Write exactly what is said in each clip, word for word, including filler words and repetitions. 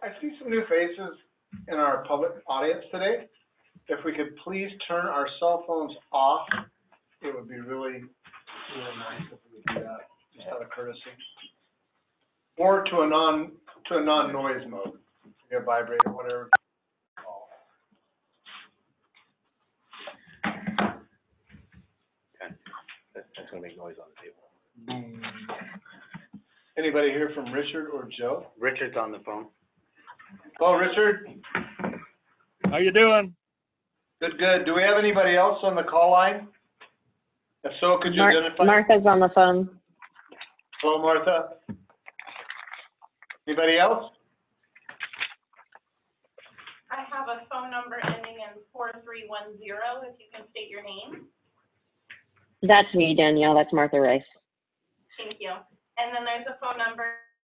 I see some new faces in our public audience today. If we could please turn our cell phones off, it would be really, really nice if we could do that, just out of courtesy. Or to a non, to a non-noise mode, you know, vibrate or whatever. Okay, that, that's gonna make noise on the table. Boom. Anybody hear from Richard or Joe? Richard's on the phone. Hello, Richard. How you doing? Good, good. Do we have anybody else on the call line? If so, could you Mar identify? Martha's on the phone. Hello, Martha. Anybody else? I have a phone number ending in four three one zero, if you can state your name. That's me, Danielle. That's Martha Rice. Thank you. And then there's a phone number.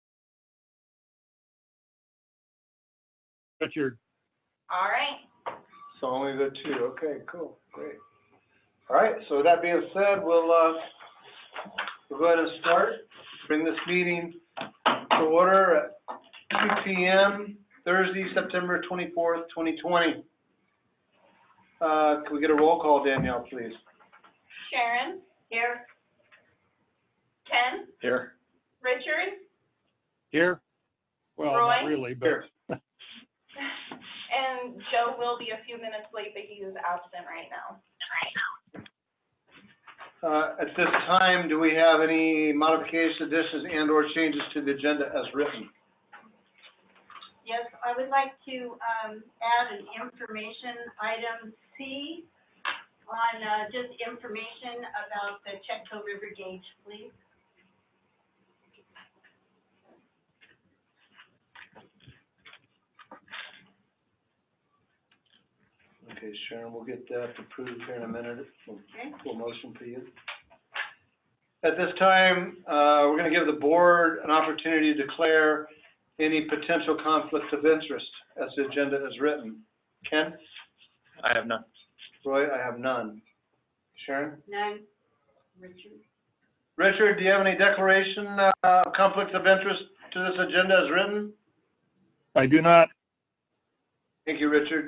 Richard. All right. So only the two. Okay, cool, great. All right, so with that being said, we'll, uh, we'll go ahead and start. Bring this meeting to order at two P M Thursday, September twenty-fourth, twenty twenty. Uh, can we get a roll call, Danielle, please? Sharon? Here. Ken? Here. Richard? Here? Well, Roy? not really, but Here. And Joe will be a few minutes late, but he is absent right now. Uh, at this time, do we have any modifications, additions, and or changes to the agenda as written? Yes, I would like to, um, add an information item C on, uh, just information about the Chetco River gauge, please. Okay, Sharon, we'll get that approved here in a minute. We'll, Okay. we'll motion for you. At this time, uh, we're gonna give the board an opportunity to declare any potential conflicts of interest as the agenda is written. Ken? I have none. Roy, I have none. Sharon? None. Richard? Richard, do you have any declaration, uh, conflicts of interest to this agenda as written? I do not. Thank you, Richard.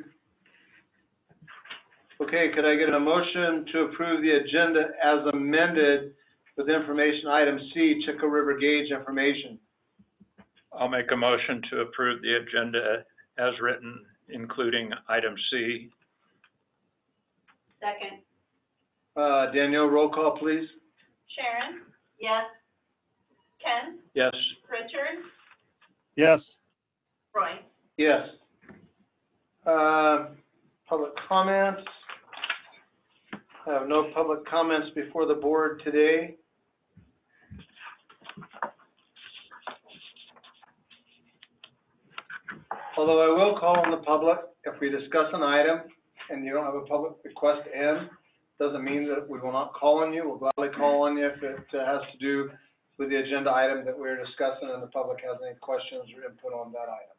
Okay, could I get a motion to approve the agenda as amended with information item C, Chetco River gauge information? I'll make a motion to approve the agenda as written, including item C. Second. Uh, Danielle, roll call, please. Sharon? Yes. Ken? Yes. Richard? Yes. Roy? Yes. Uh, public comments. I have no public comments before the board today. Although I will call on the public if we discuss an item and you don't have a public request in, doesn't mean that we will not call on you. We'll gladly call on you if it uh, has to do with the agenda item that we're discussing and the public has any questions or input on that item.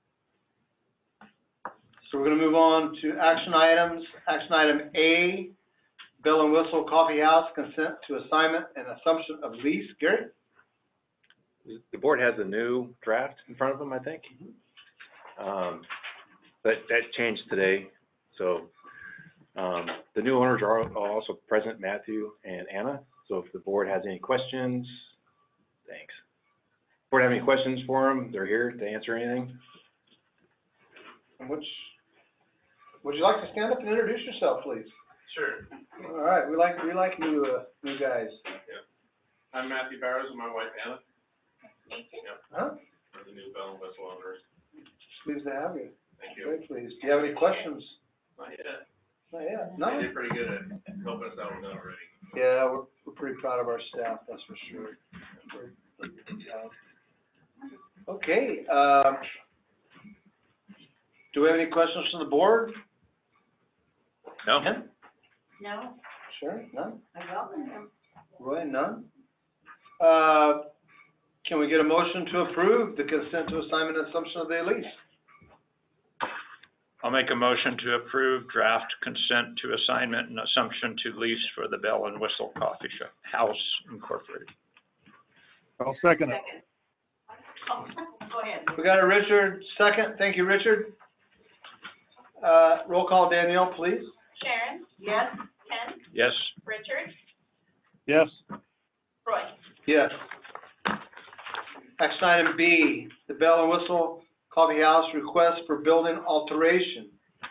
So we're gonna move on to action items. Action item A, Bell and Whistle Coffee House, consent to assignment and assumption of lease. Gary? The board has a new draft in front of them, I think. Um, but that changed today, so, um, the new owners are also present, Matthew and Anna. So if the board has any questions, thanks. Board have any questions for them? They're here to answer anything. And which, would you like to stand up and introduce yourself, please? Sure. All right, we like, we like new, uh, new guys. I'm Matthew Barrows and my wife Anna. Yep, Huh? we're the new Bell and Whistle owners. Pleased to have you. Thank you. Very pleased. Do you have any questions? Not yet. Not yet. They No? did pretty good at helping us out with that already. Yeah, we're, we're pretty proud of our staff, that's for sure. We're- we're good job. Okay, um, do we have any questions from the board? No? Ken? No. Sure, none? I welcome them. Roy, none? Uh, can we get a motion to approve the consent to assignment and assumption of the lease? I'll make a motion to approve draft consent to assignment and assumption to lease for the Bell and Whistle Coffee Shop House Incorporated. I'll second it. Second. Go ahead. We got a Richard second. Thank you, Richard. Uh, roll call, Danielle, please. Sharon? Yes? Ken? Yes, Richard? Yes, Roy? Yes. Action item B, the Bell and Whistle Coffee House request for building alteration.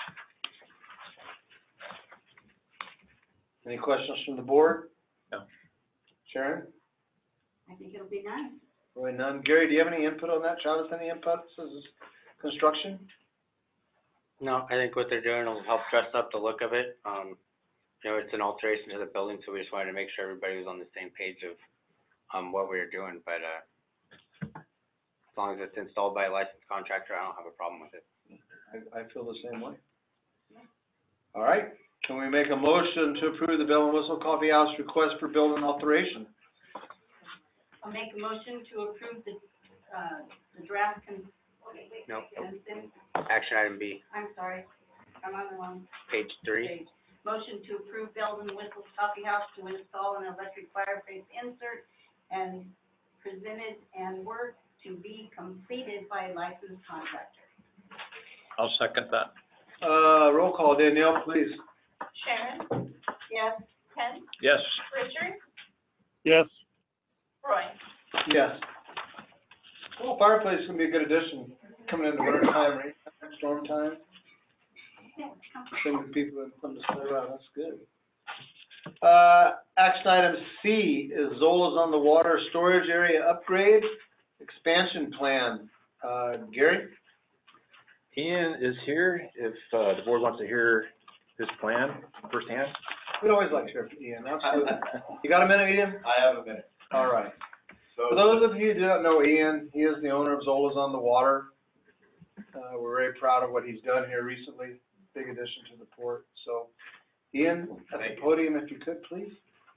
Any questions from the board? No. Sharon? I think it'll be nice. Roy, none. Gary, do you have any input on that? Travis, any input? This is construction? No, I think what they're doing will help dress up the look of it. Um, you know, it's an alteration to the building, so we just wanted to make sure everybody was on the same page of, um, what we were doing, but, uh, as long as it's installed by a licensed contractor, I don't have a problem with it. I, I feel the same way. All right, can we make a motion to approve the Bell and Whistle Coffee House request for building alteration? I'll make a motion to approve the, uh, the draft con, wait, wait, Nope. consent, Action item B, I'm sorry, I'm on the wrong page three. page. Motion to approve Bells and Whistles Coffee House to install an electric fireplace insert and presented and work to be completed by a licensed contractor. I'll second that. Uh, roll call, Danielle, please. Sharon? Yes? Ken? Yes, Richard? yes, Roy? Yes. Well, fireplace is gonna be a good addition, coming into winter time, rain time, storm time. Send the people that come to stay around, that's good. Uh, action item C is Zola's on the Water Storage Area Upgrade Expansion Plan. Uh, Gary? Ian is here, if, uh, the board wants to hear his plan firsthand. We'd always like to hear from Ian, absolutely. You got a minute, Ian? I have a minute. All right. So, For those of you who do not know Ian, he is the owner of Zola's on the Water. Uh, we're very proud of what he's done here recently, big addition to the port. So, Ian, at the podium, if you could, please.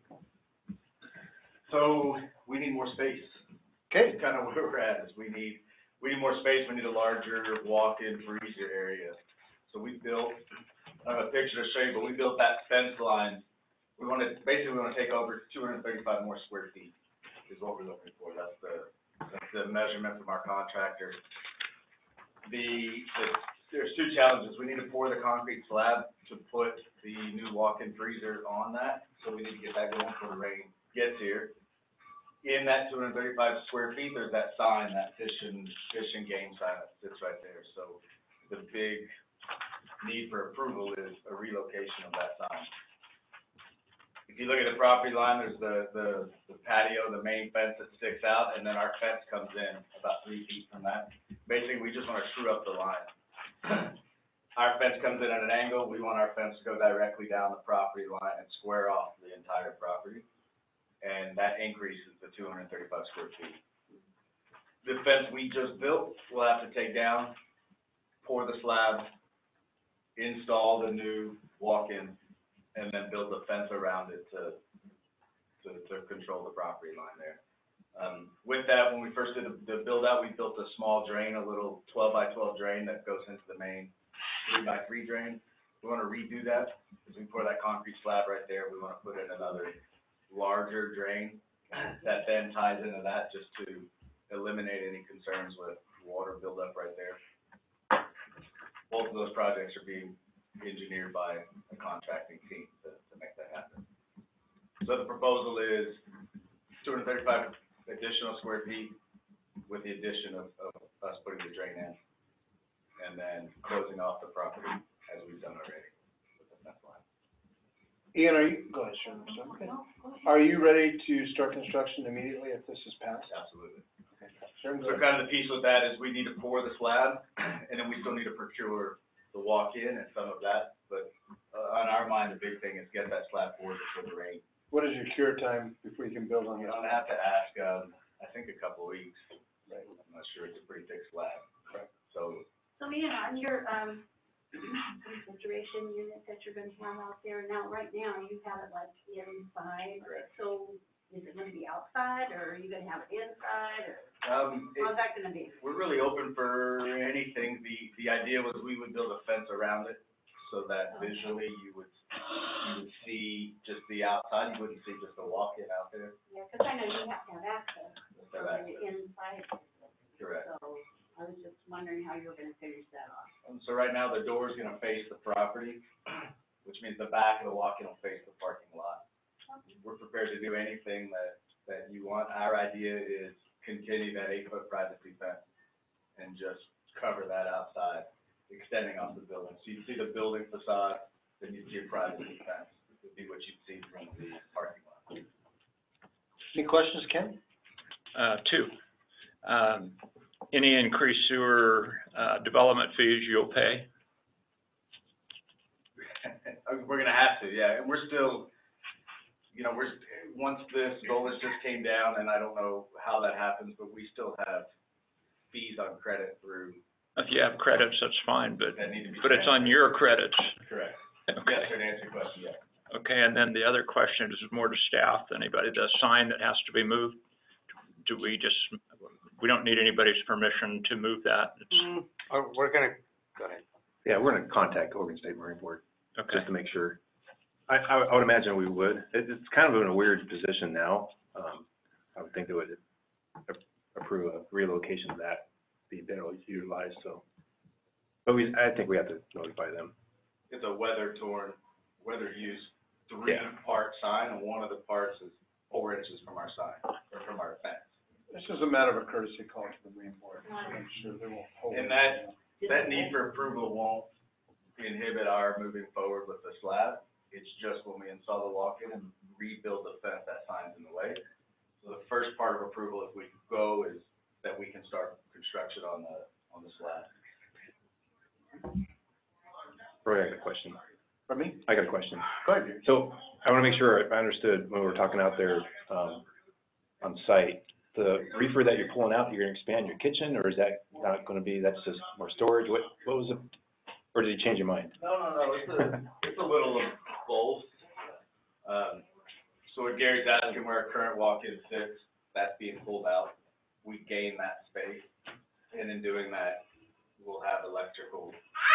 so we need more space. Okay, That's kind of where we're at, is we need, we need more space, we need a larger walk-in freezer area. So we built, I don't have a picture to show you, but we built that fence line. We want to, basically, we want to take over two hundred thirty-five more square feet, is what we're looking for. That's the, that's the measurement from our contractor. The, the, there's two challenges. We need to pour the concrete slab to put the new walk-in freezer on that, so we need to get that going before the rain gets here. In that two hundred thirty-five square feet, there's that sign, that fish and, fish and game sign that sits right there. So the big need for approval is a relocation of that sign. If you look at the property line, there's the, the, the patio, the main fence that sticks out, and then our fence comes in about three feet from that. Basically, we just wanna screw up the line. Our fence comes in at an angle, we want our fence to go directly down the property line and square off the entire property. And that increases the two hundred thirty-five square feet. The fence we just built, we'll have to take down, pour the slab, install the new walk-in, and then build the fence around it to, to, to control the property line there. Um, with that, when we first did the, the build out, we built a small drain, a little twelve by twelve drain that goes into the main three by three drain. We wanna redo that, because we pour that concrete slab right there, we wanna put in another larger drain that then ties into that, just to eliminate any concerns with water buildup right there. Both of those projects are being engineered by a contracting team to, to make that happen. So the proposal is two hundred thirty-five additional square feet with the addition of, of us putting the drain in, and then closing off the property as we've done already with the fence line. Ian, are you, go ahead, Sharon, I'm sorry. Okay. Are you ready to start construction immediately if this is passed? Absolutely. Sharon, go So ahead. kind of the piece with that is we need to pour the slab, and then we still need to procure the walk-in and some of that, but, uh, on our mind, the big thing is get that slab poured before the rain. What is your cure time before you can build on I'm that? gonna have to ask, um, I think a couple of weeks, Right. I'm not sure, it's a pretty thick slab. Correct. So, So, Ian, on your, um, refrigeration unit that you're gonna have out there now, right now, you have it like inside. Correct. So is it gonna be outside, or are you gonna have it inside, or um, it, how's that gonna be? we're really open for anything. The, the idea was we would build a fence around it, so that visually you would, you would see just the outside, you wouldn't see just a walk-in out there. Yeah, 'cause I know you have to have access Have for access. the inside, Correct. so. I was just wondering how you were gonna finish that off. And so right now, the door's gonna face the property, which means the back of the walk-in will face the parking lot. We're prepared to do anything that, that you want. Our idea is continue that eight-foot privacy fence and just cover that outside, extending off the building. So you see the building facade, then you see a privacy fence, would be what you'd see from the parking lot. Any questions, Ken? Uh, two, um, any increased sewer, uh, development fees you'll pay? We're gonna have to, yeah, and we're still, you know, we're, once this Zolas just came down, and I don't know how that happens, but we still have fees on credit through, If you have credits, that's fine, but, that need to be. but it's on your credits. Correct. Okay. Yes, sir, to answer your question, yeah. Okay, and then the other question is more to staff, anybody, the sign that has to be moved, do we just, we don't need anybody's permission to move that? It's, Oh, we're gonna, go ahead. Yeah, we're gonna contact Oregon State Marine Board, okay, just to make sure. I, I, I would imagine we would. It, it's kind of in a weird position now. Um, I would think they would a- approve a relocation of that, be better utilized, so. But we, I think we have to notify them. It's a weather-torn, weather-used, Yeah. three-part sign, and one of the parts is four inches from our sign, or from our fence. This is a matter of a courtesy call to the Marine Board, I'm sure they won't hold. And that, that need for approval won't inhibit our moving forward with the slab. It's just when we install the walk-in and rebuild the fence, that sign's in the way. So the first part of approval, if we go, is that we can start construction on the, on the slab. Roy, I got a question. For me? I got a question. Go ahead, Gary. So I wanna make sure I understood when we were talking out there, um, on site. The reefer that you're pulling out, you're gonna expand your kitchen, or is that not gonna be, that's just more storage? What, what was it? Or did you change your mind? No, no, no, it's a, it's a little of both. Um, so what Gary's asking, where our current walk-in sits, that's being pulled out. We gain that space, and in doing that, we'll have electrical.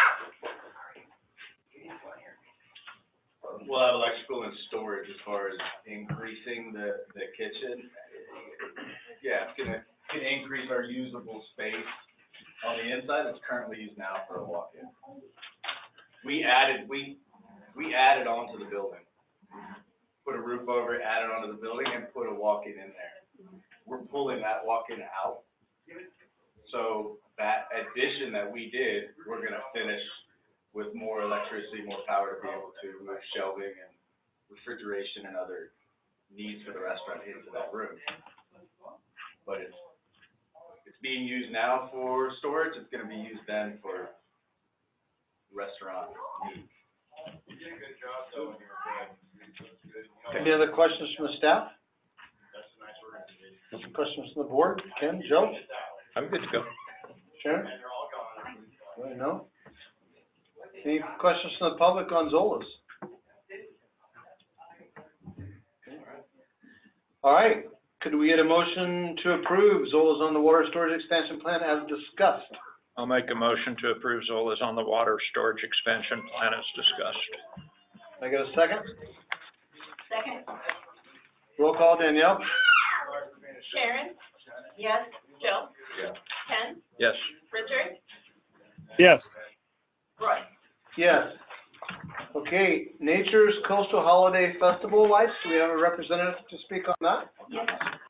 We'll have electrical and storage as far as increasing the, the kitchen. Yeah, it's gonna, gonna increase our usable space on the inside. It's currently used now for a walk-in. We added, we, we added onto the building. Put a roof over it, added onto the building, and put a walk-in in there. We're pulling that walk-in out. So that addition that we did, we're gonna finish with more electricity, more power to be able to move shelving and refrigeration and other needs for the restaurant into that room. But it's, it's being used now for storage, it's gonna be used then for restaurant needs. You did a good job though, when you were good. Any other questions from the staff? Any questions from the board? Ken, Joe, I'm good to go. Sharon? Anybody know? Any questions from the public on Zolas? All right, could we get a motion to approve Zolas on the water storage expansion plan as discussed? I'll make a motion to approve Zola's on the water storage expansion plan as discussed. Can I get a second? Second? Roll call, Danielle? Sharon, Yes? Joe, Yeah. Ken, Yes. Richard, Yes. Roy. Yes. Okay, Nature's Coastal Holiday Festival lights, do we have a representative to speak on that? Yes.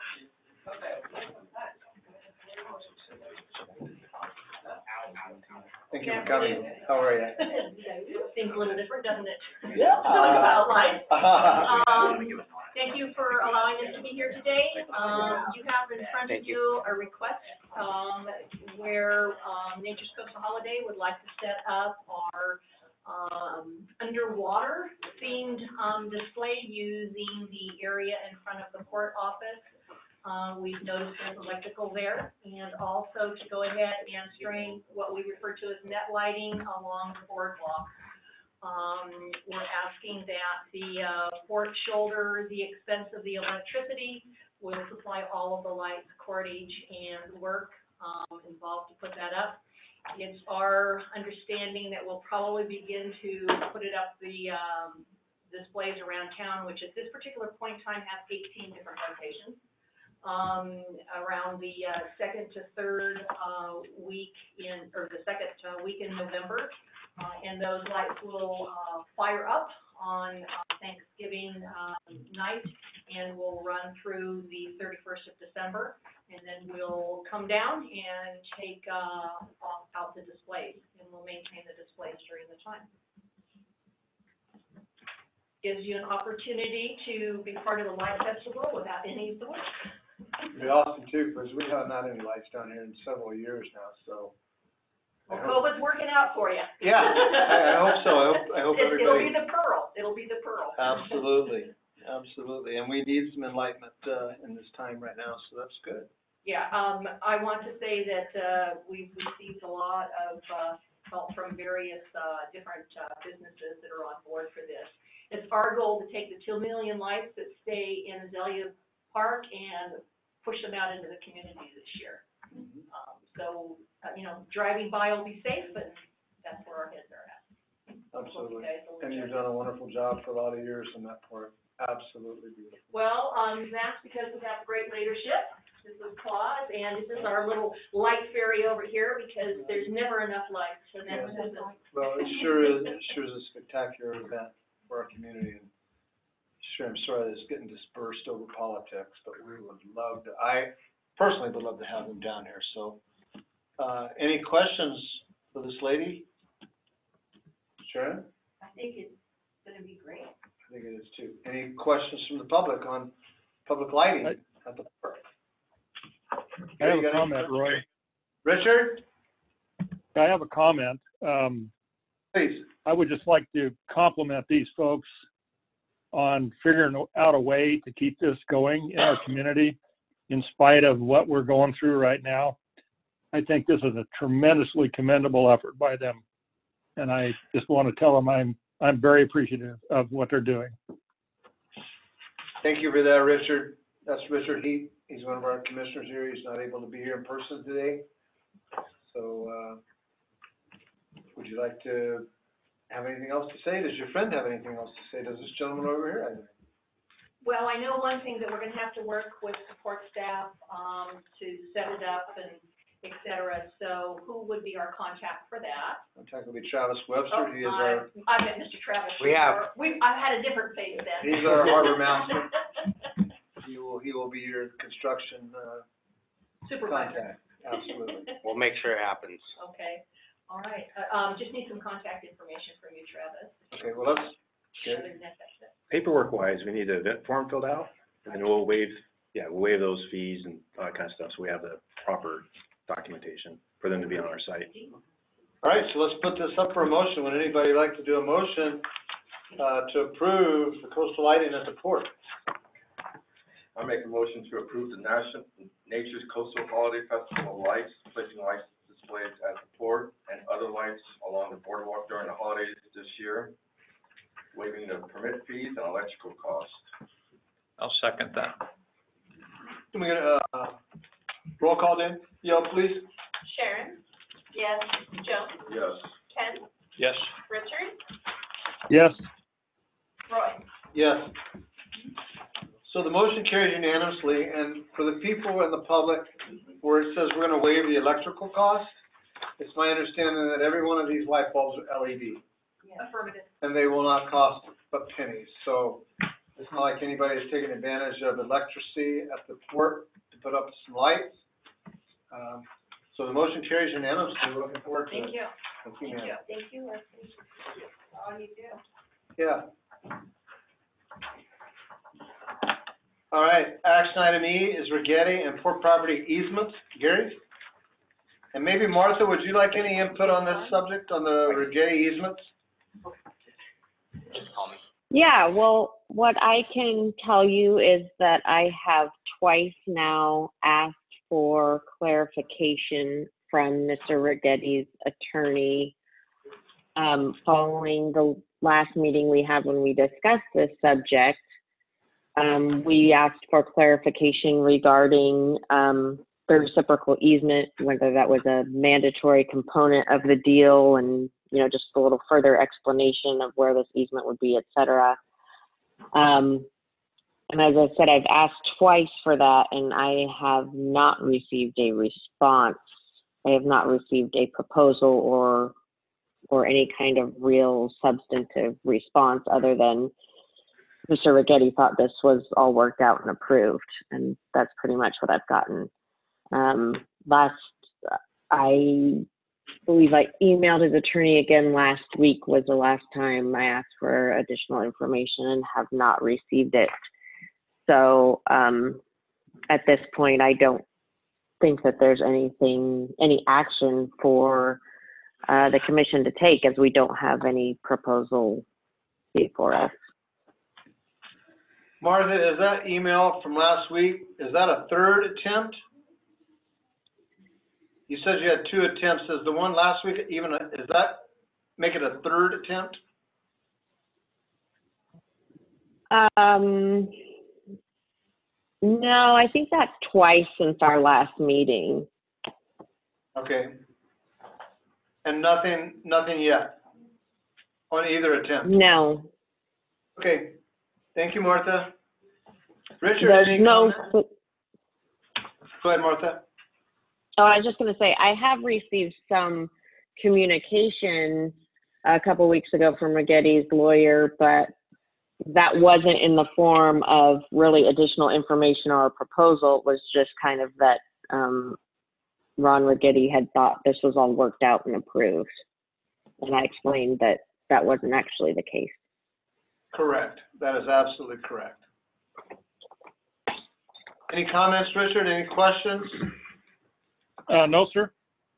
Thank you for coming. How are you? Seems a little different, doesn't it? Yeah. Talk about life. Um, thank you for allowing us to be here today. Um, you have in front of Thank you. you a request, um, where, um, Nature's Coastal Holiday would like to set up our, um, underwater themed, um, display using the area in front of the port office. Uh, we've noticed there's electrical there, and also to go ahead and string what we refer to as net lighting along the boardwalk. Um, we're asking that the, uh, port shoulder the expense of the electricity, will supply all of the lights, cordage, and work, um, involved to put that up. It's our understanding that we'll probably begin to put it up the, um, displays around town, which at this particular point in time has eighteen different locations. um, around the, uh, second to third, uh, week in, or the second, uh, week in November. Uh, and those lights will, uh, fire up on uh, Thanksgiving, um, night, and will run through the thirty-first of December. And then we'll come down and take, uh, off, out the displays, and we'll maintain the displays during the time. Gives you an opportunity to be part of the light festival without any of the work. It'd be awesome too, because we haven't had any lights down here in several years now, so. I Well, hope- COVID's working out for you. Yeah, I, I hope so. I hope, I hope It- It'll everybody. be the pearl, it'll be the pearl. Absolutely, absolutely. And we need some enlightenment, uh, in this time right now, so that's good. Yeah, um, I want to say that, uh, we've received a lot of, uh, help from various, uh, different, uh, businesses that are on board for this. It's our goal to take the two million lights that stay in Azalea Park and push them out into the community this year. Um, so, uh, you know, driving by will be safe, but that's where our heads are at. Hope you Absolutely. guys will And enjoy you've it. done a wonderful job for a lot of years in that part. Absolutely beautiful. Well, um, that's because we have great leadership. This is Claus, and this is our little light fairy over here, because there's never enough lights, and that's Yeah. just a. Well, it sure is, it sure is a spectacular event for our community, and sure, I'm sorry that it's getting dispersed over politics, but we would love to, I personally would love to have them down here, so. Uh, any questions for this lady? Sharon? I think it's gonna be great. I think it is too. Any questions from the public on public lighting I- at the park? I have You got a any- comment, Roy. Richard, I have a comment. Um, please. I would just like to compliment these folks on figuring out a way to keep this going in our community in spite of what we're going through right now. I think this is a tremendously commendable effort by them. And I just want to tell them I'm, I'm very appreciative of what they're doing. Thank you for that, Richard. That's Richard Heat. He's one of our commissioners here. He's not able to be here in person today. So, uh, would you like to have anything else to say? Does your friend have anything else to say? Does this gentleman over here have anything? Well, I know one thing that we're gonna have to work with support staff, um, to set it up and et cetera. So who would be our contact for that? I'm talking with Travis Oh, Webster. He is our, I, I met Mister Travis. We have- We, I've had a different face then. he's our harbor master. He will, he will be your construction, uh, Supervisor. contact. Absolutely. We'll make sure it happens. Okay, all right. Uh, um, just need some contact information from you, Travis. Okay, well, let's, Other than that, that's it. Paperwork wise, we need a event form filled out, and then we'll waive, yeah, we'll waive those fees and all that kind of stuff, so we have the proper documentation for them to be on our site. all right, so let's put this up for a motion. Would anybody like to do a motion, uh, to approve the coastal lighting at the port? I make a motion to approve the National Nature's Coastal Holiday Festival of Lights, placing lights displays at the port and other lights along the boardwalk during the holidays this year, waiving the permit fees and electrical costs. I'll second that. Can we get a, uh, roll call then? Yell, please. Sharon? Yes. Joe? Yes. Ken? Yes. Richard? Yes, Roy? Yes. So the motion carries unanimously, and for the people in the public, where it says we're gonna waive the electrical cost, it's my understanding that every one of these light bulbs are L E D, Affirmative. and they will not cost but pennies. So it's not like anybody's taking advantage of electricity at the port to put up some lights. Um, so the motion carries unanimously. We're looking forward to it. Thank you. Thank you, Thank ma'am. you. Thank you, Leslie. All you do. Yeah. All right, action item E is Rigetti and port property easements. Gary? And maybe Martha, would you like any input on this subject, on the Rigetti easements? Just call me. Yeah, well, what I can tell you is that I have twice now asked for clarification from Mister Rigetti's attorney, um, following the last meeting we had when we discussed this subject. Um, we asked for clarification regarding, um, the reciprocal easement, whether that was a mandatory component of the deal, and, you know, just a little further explanation of where this easement would be, et cetera. Um, And as I said, I've asked twice for that and I have not received a response. I have not received a proposal or, or any kind of real substantive response other than Mister Rigetti thought this was all worked out and approved. And that's pretty much what I've gotten. Um, last, I believe I emailed his attorney again last week was the last time I asked for additional information and have not received it. So um, at this point, I don't think that there's anything, any action for uh, the commission to take, as we don't have any proposal before us. Martha, is that email from last week, is that a third attempt? You said you had two attempts. Is the one last week even, a, is that, make it a third attempt? Um, no, I think that's twice since our last meeting. Okay. And nothing, nothing yet on either attempt? No. Okay. Thank you, Martha. Richard, There's any no. comment? Go ahead, Martha. Oh, I was just going to say, I have received some communication a couple weeks ago from Rigetti's lawyer, but that wasn't in the form of really additional information or a proposal. It was just kind of that um, Ron Rigetti had thought this was all worked out and approved. And I explained that that wasn't actually the case. Correct. That is absolutely correct. Any comments, Richard? Any questions? Uh, no, sir.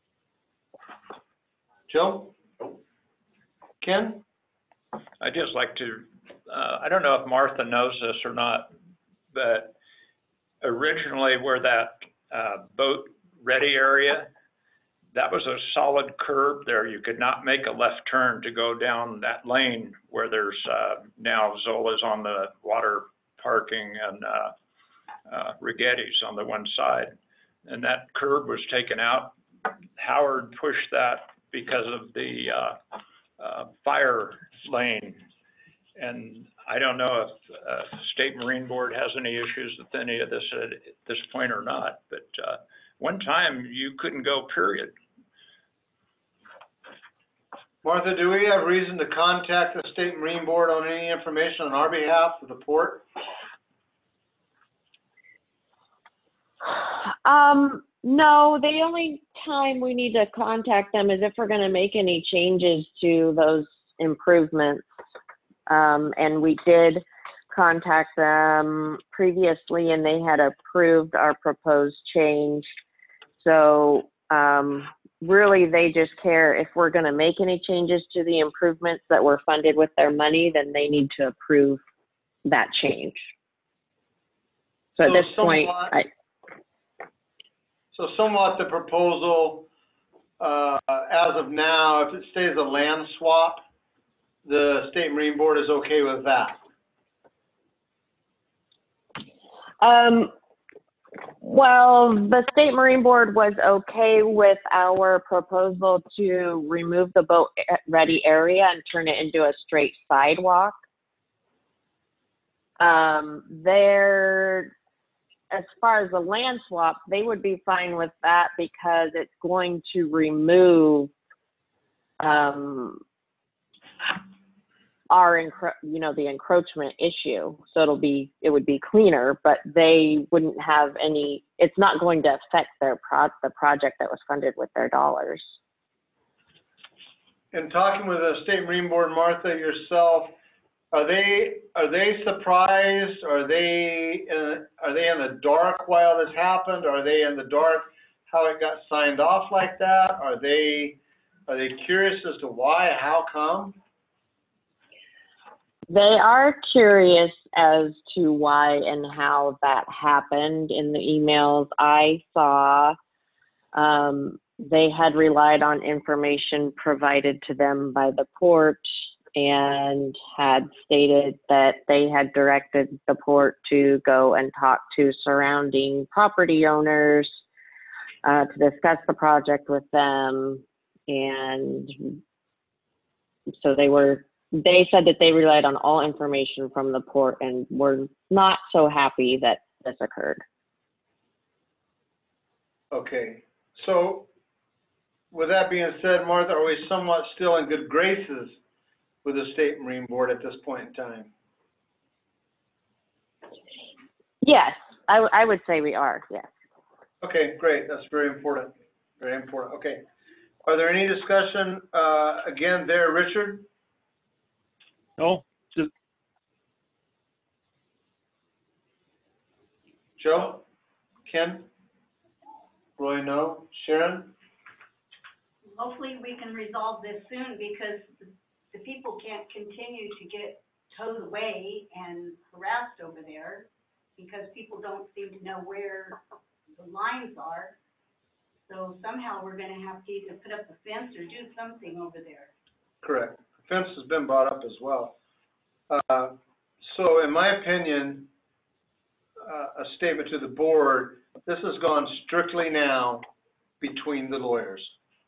Joe? Ken? I'd just like to, uh, I don't know if Martha knows this or not, but originally where that, uh, boat ready area, that was a solid curb there. You could not make a left turn to go down that lane where there's, uh, now Zola's on the water parking and, uh, uh, Rigetti's on the one side. And that curb was taken out. Howard pushed that because of the, uh, uh, fire lane. And I don't know if, uh, State Marine Board has any issues with any of this at this point or not, but, uh, one time you couldn't go, period. Martha, do we have reason to contact the State Marine Board on any information on our behalf of the port? Um, no, the only time we need to contact them is if we're going to make any changes to those improvements. Um, and we did contact them previously and they had approved our proposed change. So um, really they just care if we're going to make any changes to the improvements that were funded with their money, then they need to approve that change. So at So this point, somewhat- I, So somewhat the proposal, uh, as of now, if it stays a land swap, the State Marine Board is okay with that. Um, well, the State Marine Board was okay with our proposal to remove the boat ready area and turn it into a straight sidewalk. Um, they're, as far as the land swap, they would be fine with that because it's going to remove, um, our, encro- you know, the encroachment issue. So it'll be, it would be cleaner, but they wouldn't have any, it's not going to affect their pro, the project that was funded with their dollars. In talking with the State Marine Board, Martha, yourself, are they, are they surprised? Are they, in, are they in the dark while this happened? Are they in the dark how it got signed off like that? Are they, are they curious as to why, how come? They are curious as to why and how that happened. In the emails I saw, um, they had relied on information provided to them by the port and had stated that they had directed the port to go and talk to surrounding property owners uh, to discuss the project with them. And so they were they said that they relied on all information from the port and were not so happy that this occurred. Okay, so with that being said, Martha, are we somewhat still in good graces with the State Marine Board at this point in time? Yes, I, w- I would say we are, yes. Okay, great, that's very important, very important, okay. Are there any discussion, uh, again there, Richard? No, just, Joe? Ken? Roy, no? Sharon? Hopefully we can resolve this soon, because the, the people can't continue to get towed away and harassed over there, because people don't seem to know where the lines are. So somehow we're gonna have to either put up a fence or do something over there. Correct. Fence has been brought up as well. Uh, so in my opinion, uh, a statement to the board, this has gone strictly now between the lawyers,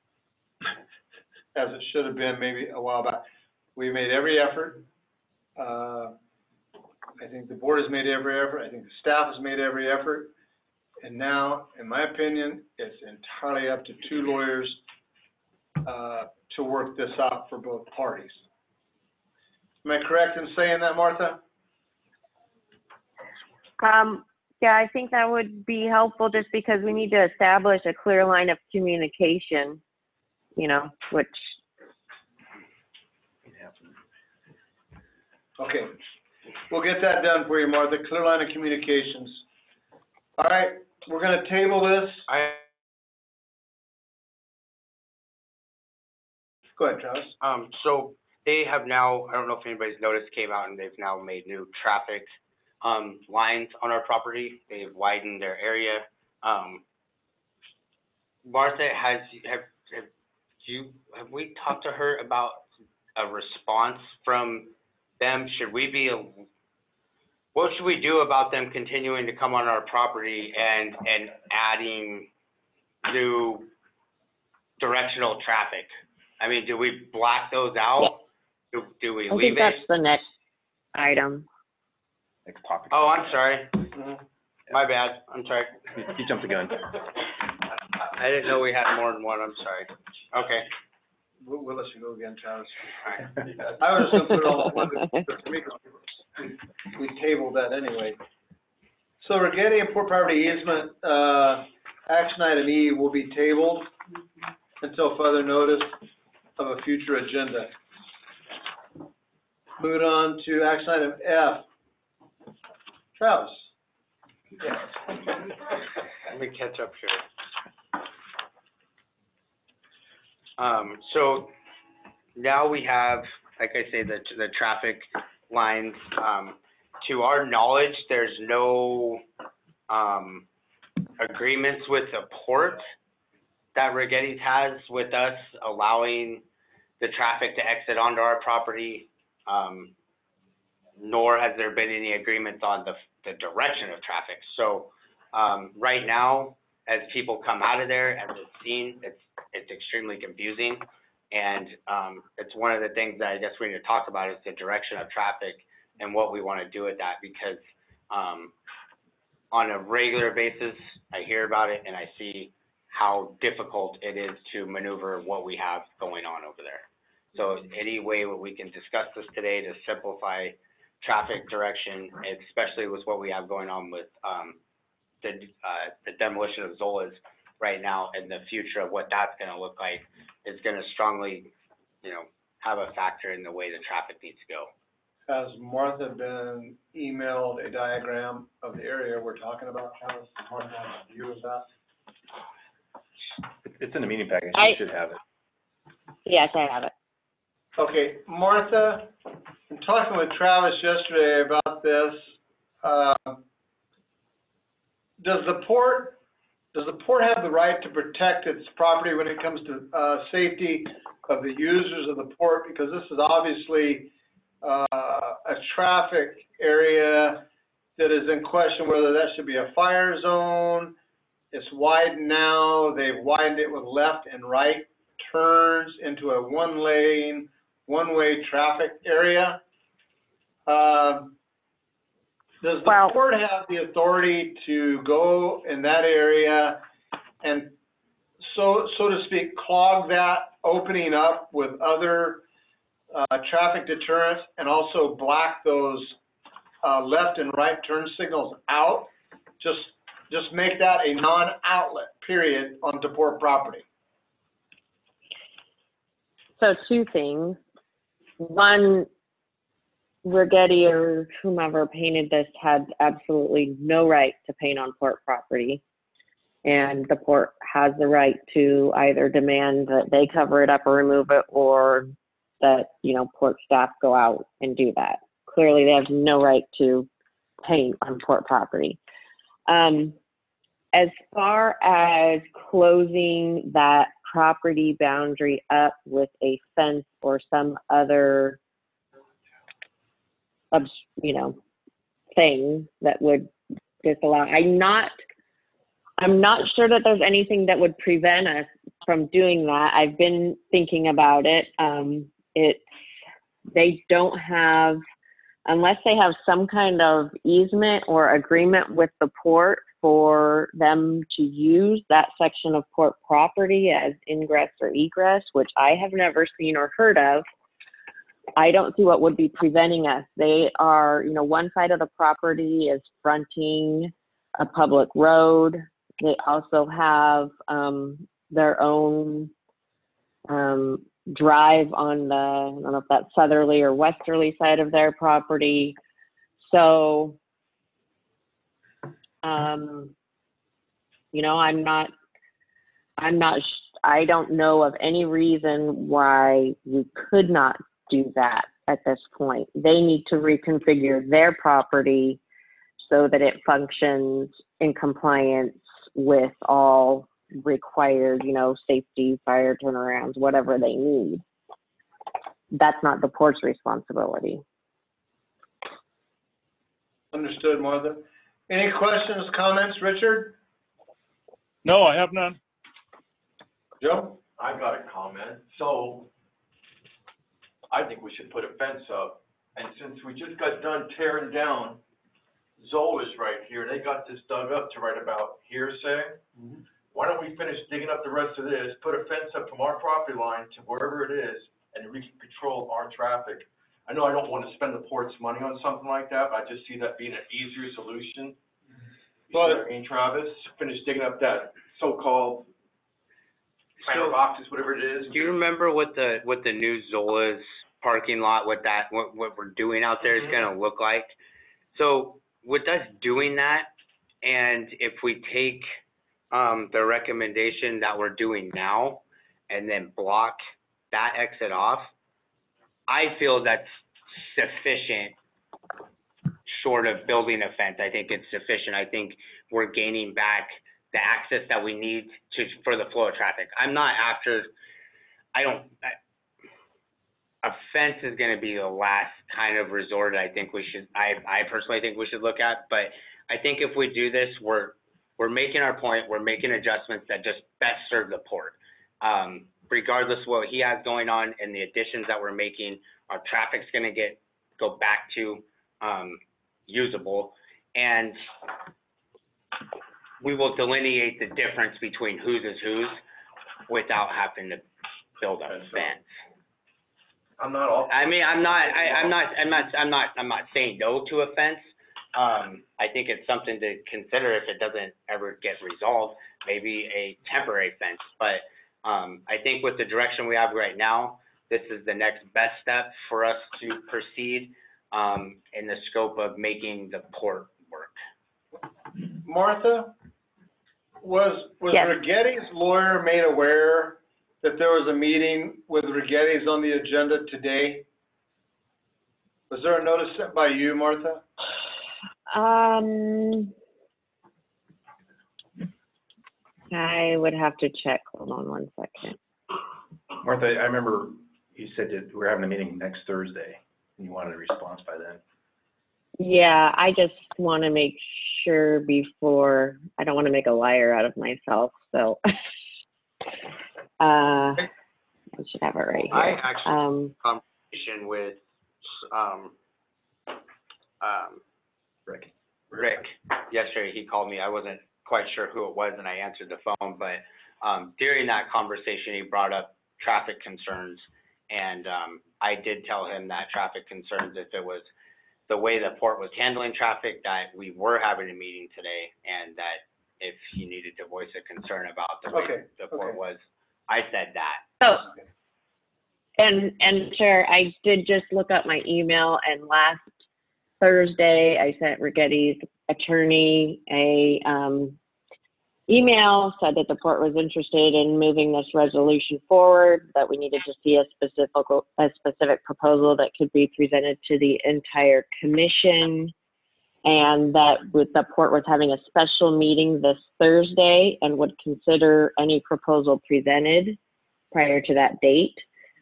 as it should have been maybe a while back. We made every effort. Uh, I think the board has made every effort. I think the staff has made every effort. And now, in my opinion, it's entirely up to two lawyers uh, to work this out for both parties. Am I correct in saying that, Martha? Um, yeah, I think that would be helpful, just because we need to establish a clear line of communication, you know, which, Okay, we'll get that done for you, Martha, clear line of communications. All right, we're gonna table this. I, Go ahead, Travis. um, so they have now, I don't know if anybody's noticed, came out and they've now made new traffic, um, lines on our property. They've widened their area. Um, Martha, has, have, have you, have we talked to her about a response from them? Should we be, a, what should we do about them continuing to come on our property and, and adding new directional traffic? I mean, do we block those out? Do, do we I leave think it? that's the next item. Next topic. Oh, I'm sorry. Mhm. My bad. I'm sorry. You you jumped the gun. I didn't know we had more than one. I'm sorry. Okay. We'll, we'll let you go again, Travis. All right. I was just gonna put it all in one, but we, we tabled that anyway. So Rigetti and Port Property easement, uh, action item E will be tabled until further notice of a future agenda. Moving on to action item F. Travis. Let me catch up here. Um, so now we have, like I say, the, the traffic lines. Um, to our knowledge, there's no, um, agreements with the port that Rigetti's has with us allowing the traffic to exit onto our property. Um, nor has there been any agreements on the, the direction of traffic. So, um, right now, as people come out of there, as it's seen, it's, it's extremely confusing. And, um, it's one of the things that I guess we need to talk about is the direction of traffic and what we want to do with that, because, um, on a regular basis, I hear about it and I see how difficult it is to maneuver what we have going on over there. So any way that we can discuss this today to simplify traffic direction, especially with what we have going on with um, the, uh, the demolition of Zola's right now, and the future of what that's going to look like, is going to strongly, you know, have a factor in the way the traffic needs to go. Has Martha been emailed a diagram of the area we're talking about, Travis? Martha has a view of that? It's in the meeting package. I- You should have it. Yes, I have it. Okay, Martha, I'm talking with Travis yesterday about this. Uh, does the port, does the port have the right to protect its property when it comes to, uh, safety of the users of the port? Because this is obviously, uh, a traffic area that is in question whether that should be a fire zone. It's widened now. They've widened it with left and right turns into a one lane, one-way traffic area. Um, does the Well- port have the authority to go in that area and, so, so to speak, clog that opening up with other, uh, traffic deterrents and also black those, uh, left and right turn signals out? Just, just make that a non-outlet, period, onto port property. So two things. One, Rigetti or whomever painted this had absolutely no right to paint on port property. And the port has the right to either demand that they cover it up or remove it, or that, you know, port staff go out and do that. Clearly, they have no right to paint on port property. Um, as far as closing that property boundary up with a fence or some other, you know, thing that would disallow, I'm not, I'm not sure that there's anything that would prevent us from doing that. I've been thinking about it. Um, it's, they don't have, unless they have some kind of easement or agreement with the port for them to use that section of port property as ingress or egress, which I have never seen or heard of, I don't see what would be preventing us. They are, you know, one side of the property is fronting a public road. They also have um, their own um, drive on the, I don't know if that's southerly or westerly side of their property. So, um, you know, I'm not, I'm not, I don't know of any reason why we could not do that at this point. They need to reconfigure their property so that it functions in compliance with all required, you know, safety, fire turnarounds, whatever they need. That's not the port's responsibility. Understood, Martha. Any questions, comments, Richard? No, I have none. Joe? I got a comment. So I think we should put a fence up. And since we just got done tearing down Zola's right here, they got this dug up to right about here, say. Mm-hmm. Why don't we finish digging up the rest of this, put a fence up from our property line to wherever it is, and we can control our traffic? I know I don't want to spend the port's money on something like that, but I just see that being an easier solution. But- In Travis, finish digging up that so-called planter boxes, whatever it is. Do you remember what the, what the new Zola's parking lot, what that, what, what we're doing out there is gonna look like? So with us doing that, and if we take, um, the recommendation that we're doing now and then block that exit off, I feel that's sufficient, short of building a fence. I think it's sufficient. I think we're gaining back the access that we need to, for the flow of traffic. I'm not after, I don't, I, a fence is gonna be the last kind of resort I think we should, I, I personally think we should look at, but I think if we do this, we're, we're making our point, we're making adjustments that just best serve the port. Um, regardless of what he has going on and the additions that we're making, our traffic's gonna get, go back to, um, usable, and we will delineate the difference between whose is whose without having to build a fence. I'm not all. I mean, I'm not, I, I'm not, I'm not, I'm not, I'm not saying no to a fence. Um, I think it's something to consider if it doesn't ever get resolved, maybe a temporary fence. But, um, I think with the direction we have right now, this is the next best step for us to proceed, um, in the scope of making the port work. Martha, was, was Yes. Rigetti's lawyer made aware that there was a meeting with Rigetti's on the agenda today? Was there a notice sent by you, Martha? Um, I would have to check. Hold on one second. Martha, I remember you said that we're having a meeting next Thursday, and you wanted a response by then. Yeah, I just want to make sure before, I don't want to make a liar out of myself, so. uh, I should have it right I here. actually, Um, um, conversation with, um, um, Rick. Rick, yesterday, he called me, I wasn't quite sure who it was, and I answered the phone, but, um, during that conversation, he brought up traffic concerns, and, um, I did tell him that traffic concerns, if it was the way the port was handling traffic, that we were having a meeting today, and that if he needed to voice a concern about the way Okay, the port okay. was, I said that. So, and, and Chair, I did just look up my email, and last Thursday, I sent Rigetti's attorney a, um, email, said that the port was interested in moving this resolution forward, that we needed to see a specific, a specific proposal that could be presented to the entire commission, and that with the port was having a special meeting this Thursday and would consider any proposal presented prior to that date.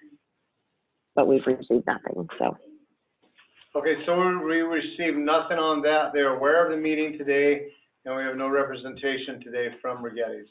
But we've received nothing, so. Okay, so we received nothing on that. They're aware of the meeting today, and we have no representation today from Rigetti's.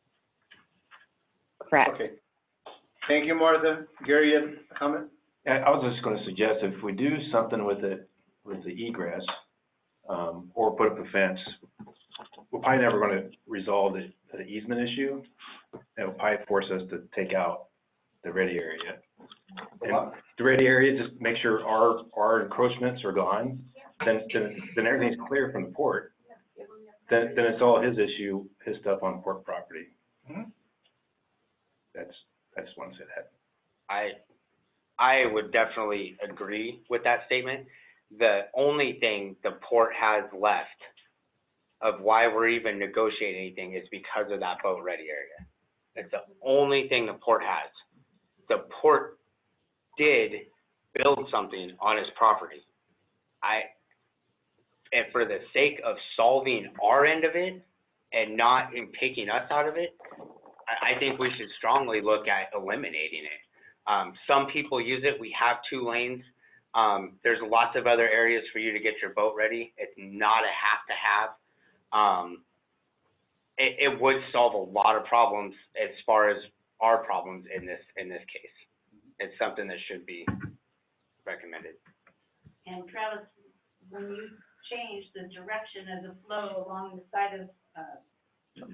Correct. Okay. Thank you, Martha. Gary, you had a comment? I, I was just gonna suggest if we do something with it, with the egress, um, or put up a fence, we're probably never gonna resolve the, the easement issue. It'll probably force us to take out the ready area. And the ready area, just make sure our, our encroachments are gone, then, then, then everything's clear from the port. Then, then it's all his issue, his stuff on port property. Mhm. That's, I just want to say that. I, I would definitely agree with that statement. The only thing the port has left of why we're even negotiating anything is because of that boat ready area. It's the only thing the port has. The port did build something on its property. I, and for the sake of solving our end of it and not in taking us out of it, I, I think we should strongly look at eliminating it. Um, some people use it. We have two lanes. Um, there's lots of other areas for you to get your boat ready. It's not a have to have. Um, it, it would solve a lot of problems as far as our problems in this, in this case. It's something that should be recommended. And Travis, when you change the direction of the flow along the side of, uh,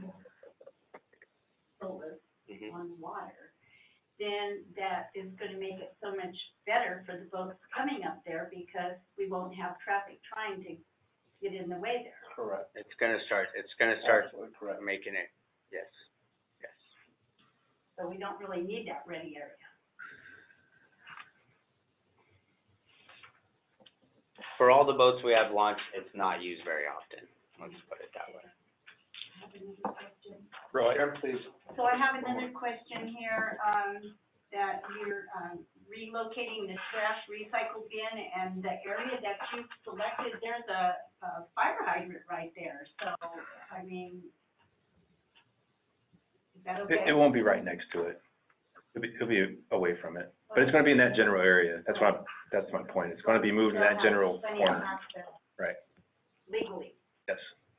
solar Mm-hmm. on water, then that is gonna make it so much better for the boats coming up there, because we won't have traffic trying to get in the way there. Correct. It's gonna start, it's gonna start Absolutely correct. making it, yes, yes. So we don't really need that ready area. For all the boats we have launched, it's not used very often. Let's put it that way. I have another question. Roy? Sharon, please. So I have another question here, um, that you're, um, relocating the trash recycle bin, and the area that you've selected, there's a, a fire hydrant right there, so, I mean, is that okay? It, it won't be right next to it. It'll be, it'll be away from it. But it's gonna be in that general area. That's why, that's my point. It's gonna be moved in that general Plenty of corner. access Right, legally. yes.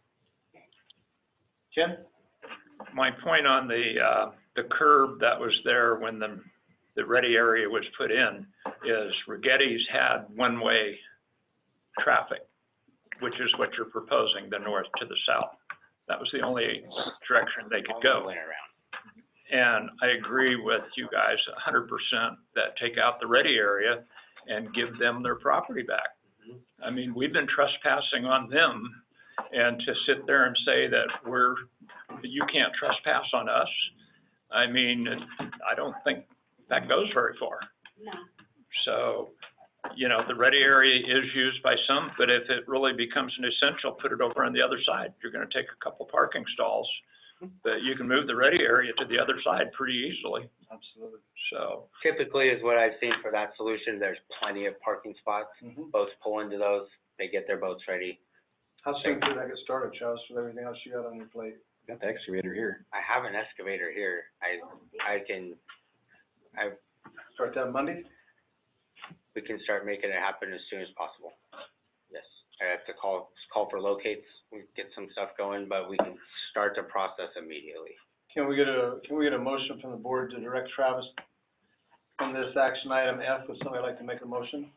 Jim? My point on the, uh, the curb that was there when the, the ready area was put in is Rigetti's had one-way traffic, which is what you're proposing, the north to the south. That was the only direction they could go. Went around. And I agree with you guys a hundred percent that take out the ready area and give them their property back. I mean, we've been trespassing on them, and to sit there and say that we're, you can't trespass on us, I mean, I don't think that goes very far. No. So, you know, the ready area is used by some, but if it really becomes an essential, put it over on the other side. You're gonna take a couple parking stalls, but you can move the ready area to the other side pretty easily, Absolutely. so. Typically is what I've seen for that solution. There's plenty of parking spots. Mhm. Boats pull into those, they get their boats ready. How soon could that get started, Travis, with everything else you got on your plate? Got the excavator here. I have an excavator here. I, I can, I, Start that Monday? we can start making it happen as soon as possible. Yes, I have to call, call for locates, we get some stuff going, but we can start the process immediately. Can we get a, can we get a motion from the board to direct Travis on this action item F, would somebody like to make a motion?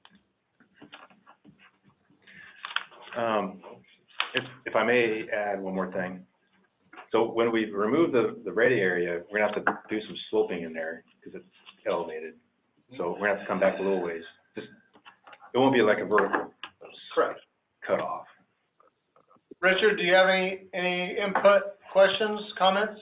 Um, if, if I may add one more thing. So when we remove the, the ready area, we're gonna have to do some sloping in there because it's elevated. So we're gonna have to come back a little ways. Just, it won't be like a vertical Correct. cut off. Richard, do you have any, any input, questions, comments?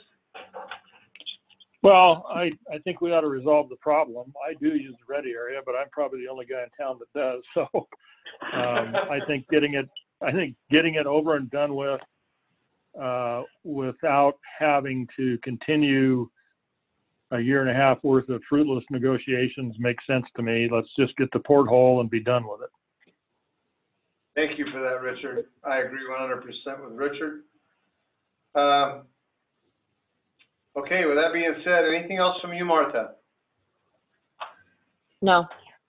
Well, I, I think we ought to resolve the problem. I do use the ready area, but I'm probably the only guy in town that does. So um, I think getting it, I think getting it over and done with uh, without having to continue a year and a half worth of fruitless negotiations makes sense to me. Let's just get the porthole and be done with it. Thank you for that, Richard. I agree one hundred percent with Richard. Um, okay, with that being said, anything else from you, Martha? No.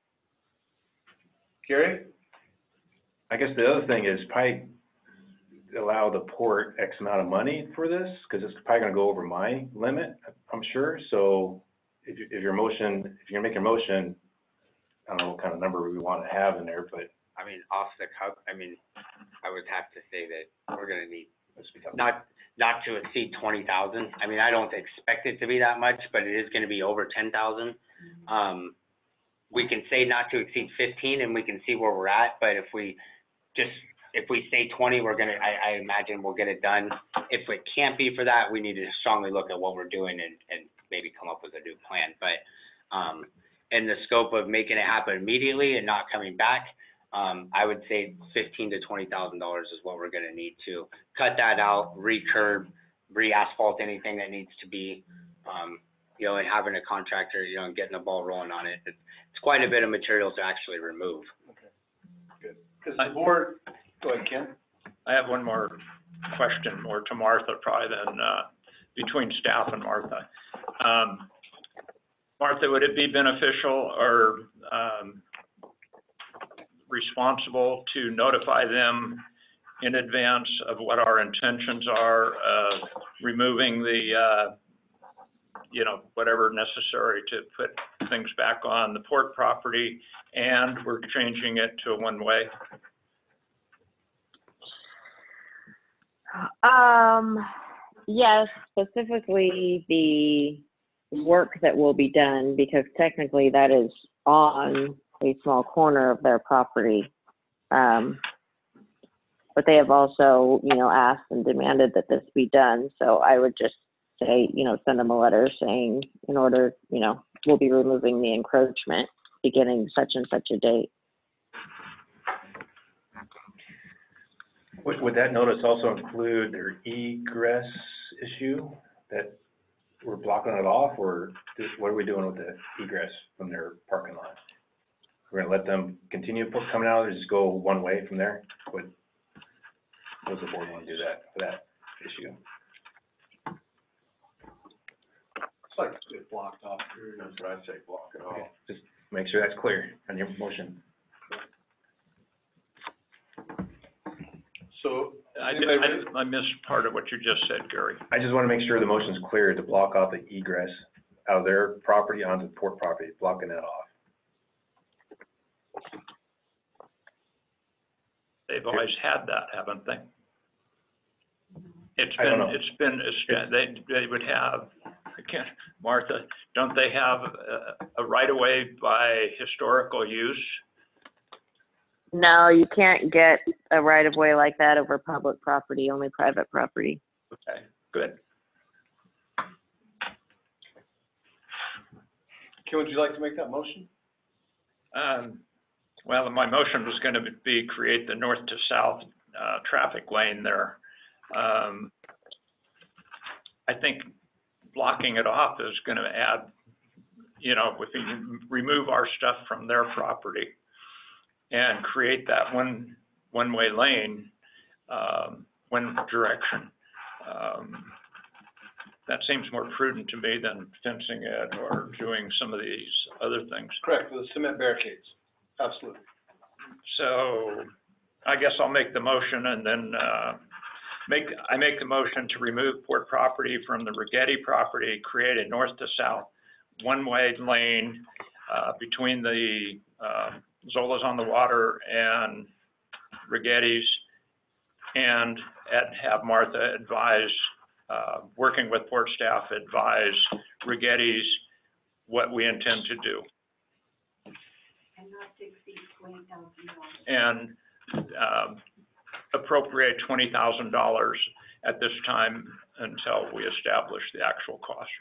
Gary? I guess the other thing is probably allow the port X amount of money for this, because it's probably gonna go over my limit, I'm sure. So if you, if your motion, if you're gonna make a motion, I don't know what kind of number we want to have in there, but I mean, off the cuff, I mean, I would have to say that we're gonna need, let's become. not, not to exceed twenty thousand. I mean, I don't expect it to be that much, but it is gonna be over ten thousand. Um, we can say not to exceed fifteen and we can see where we're at, but if we just, if we say twenty, we're gonna, I, I imagine we'll get it done. If it can't be for that, we need to strongly look at what we're doing and, and maybe come up with a new plan. But, um, in the scope of making it happen immediately and not coming back, um, I would say fifteen to twenty thousand dollars is what we're gonna need to cut that out, re-curb, re-asphalt anything that needs to be, um, you know, and having a contractor, you know, and getting the ball rolling on it. It's, it's quite a bit of material to actually remove. Because the board, go ahead, Ken. I have one more question, more to Martha probably than, uh, between staff and Martha. Um, Martha, would it be beneficial or, um, responsible to notify them in advance of what our intentions are of removing the, uh, you know, whatever necessary to put things back on the port property, and we're changing it to a one-way? Um, yes, specifically the work that will be done, because technically that is on a small corner of their property. Um, but they have also, you know, asked and demanded that this be done. So I would just say, you know, send them a letter saying, in order, you know, we'll be removing the encroachment beginning such and such a date. Would, would that notice also include their egress issue, that we're blocking it off, or just, what are we doing with the egress from their parking lot? We're gonna let them continue coming out, or just go one way from there? What, does the board want to do that, for that issue? It's like it's get blocked off. That's what I say, block it off. Okay, just make sure that's clear on your motion. So, I, anybody ready? I, I missed part of what you just said, Gary. I just want to make sure the motion's clear to block off the egress out of their property onto the port property, blocking that off. They've always had that, haven't they? It's I don't been, know. it's been, it's- they, they would have, I can't, Martha, don't they have a, a right-of-way by historical use? No, you can't get a right of way like that over public property, only private property. Okay, good. Ken, would you like to make that motion? Um, well, my motion was gonna be create the north to south, uh, traffic lane there. Um, I think blocking it off is gonna add, you know, if we remove our stuff from their property and create that one, one-way lane, um, one direction. Um, that seems more prudent to me than fencing it or doing some of these other things. Correct, with the cement barricades, absolutely. So I guess I'll make the motion and then, uh, make, I make the motion to remove port property from the Rigetti property, create a north to south one-way lane, uh, between the, uh, Zola's on the Water and Rigetti's, and at, have Martha advise, uh, working with port staff, advise Rigetti's what we intend to do. And not to exceed twenty thousand dollars. And, um, appropriate twenty thousand dollars at this time until we establish the actual cost.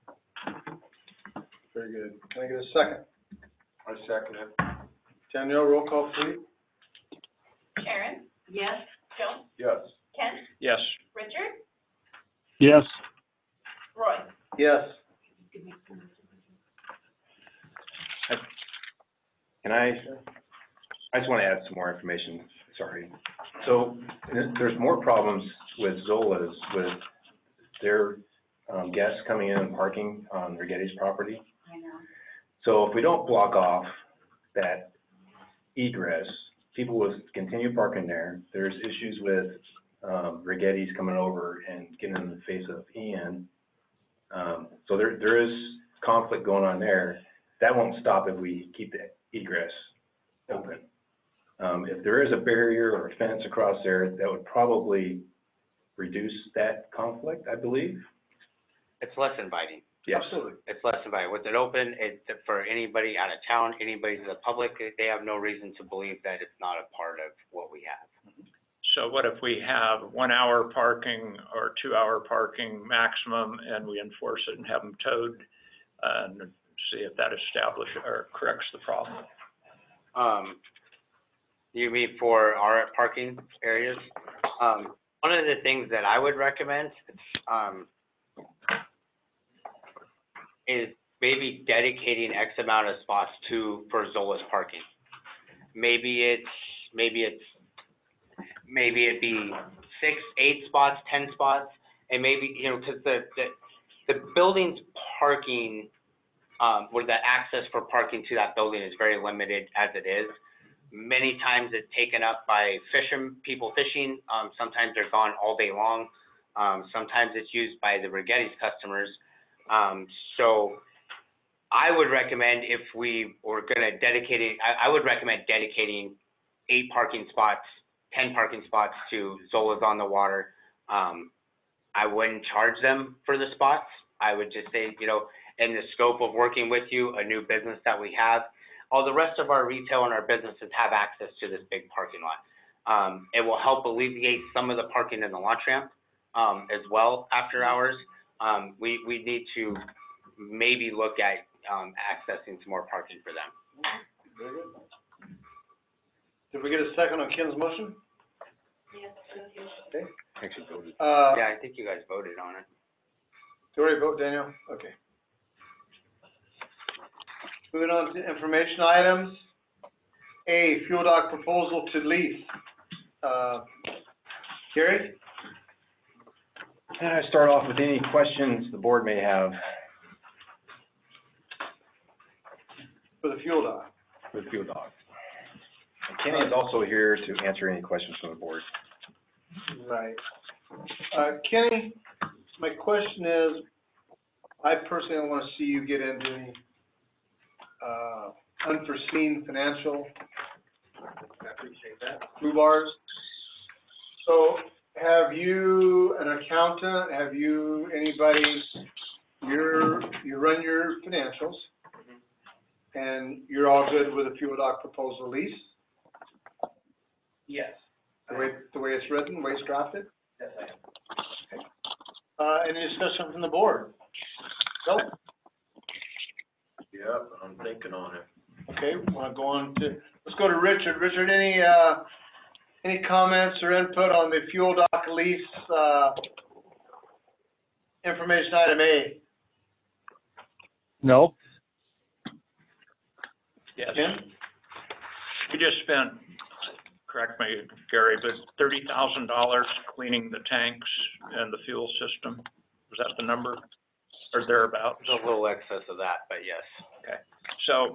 Very good. Can I get a second? I second it. Danielle, roll call, please. Sharon? Yes? Joe? Yes. Ken? Yes, Richard? Yes, Roy? Yes. Can I, I just want to add some more information, sorry. So th- there's more problems with Zola's with their um, guests coming in and parking on Rigetti's property. I know. So if we don't block off that egress, people will continue parking there. There's issues with um, Rigetti's coming over and getting in the face of Ian. Um, so there there is conflict going on there. That won't stop if we keep the egress open. Um, if there is a barrier or a fence across there, that would probably reduce that conflict, I believe. It's less inviting. Yes. Absolutely. It's less inviting. With it open, it's for anybody out of town, anybody in the public, they have no reason to believe that it's not a part of what we have. so what if we have one hour parking or two hour parking maximum and we enforce it and have them towed and see if that establishes or corrects the problem? Um, you mean for our parking areas? Um, one of the things that I would recommend, um, is maybe dedicating X amount of spots to, for Zola's parking. Maybe it's, maybe it's, maybe it'd be six, eight spots, ten spots, and maybe, you know, because the, the, the building's parking, um, where the access for parking to that building is very limited as it is. Many times it's taken up by fishing, people fishing, um, sometimes they're gone all day long. Um, sometimes it's used by the Rigetti's customers. Um, so I would recommend if we were gonna dedicate it, I, I would recommend dedicating eight parking spots, ten parking spots to Zola's on the Water. Um, I wouldn't charge them for the spots. I would just say, you know, in the scope of working with you, a new business that we have, all the rest of our retail and our businesses have access to this big parking lot. Um, it will help alleviate some of the parking in the launch ramp, um, as well after hours. Um, we, we need to maybe look at, um, accessing some more parking for them. Very good. Did we get a second on Ken's motion? Yes, thank you. Okay. Actually voted. Uh, Yeah, I think you guys voted on it. do you already vote, Danielle? Okay. Moving on to information items. A, fuel dock proposal to lease. Uh, Gary? Can I start off with any questions the board may have For the fuel dock. with fuel dogs? And Kenny is also here to answer any questions from the board. Right. Uh, Kenny, my question is, I personally don't want to see you get into any, uh, unforeseen financial, I appreciate that, rhubars. So have you an accountant, have you anybody, you're, you run your financials, and you're all good with a fuel dock proposal lease? Yes. The way, the way it's written, the way it's drafted? Yes, I am. Uh, any discussion from the board? Nope. Yep, I'm thinking on it. Okay, wanna go on to, let's go to Richard. Richard, any, uh, any comments or input on the fuel dock lease, uh, information item A? no, Yes. Ken? We just spent, correct me, Gary, but thirty thousand dollars cleaning the tanks and the fuel system. Was that the number or thereabouts? There's a little excess of that, but yes. Okay, so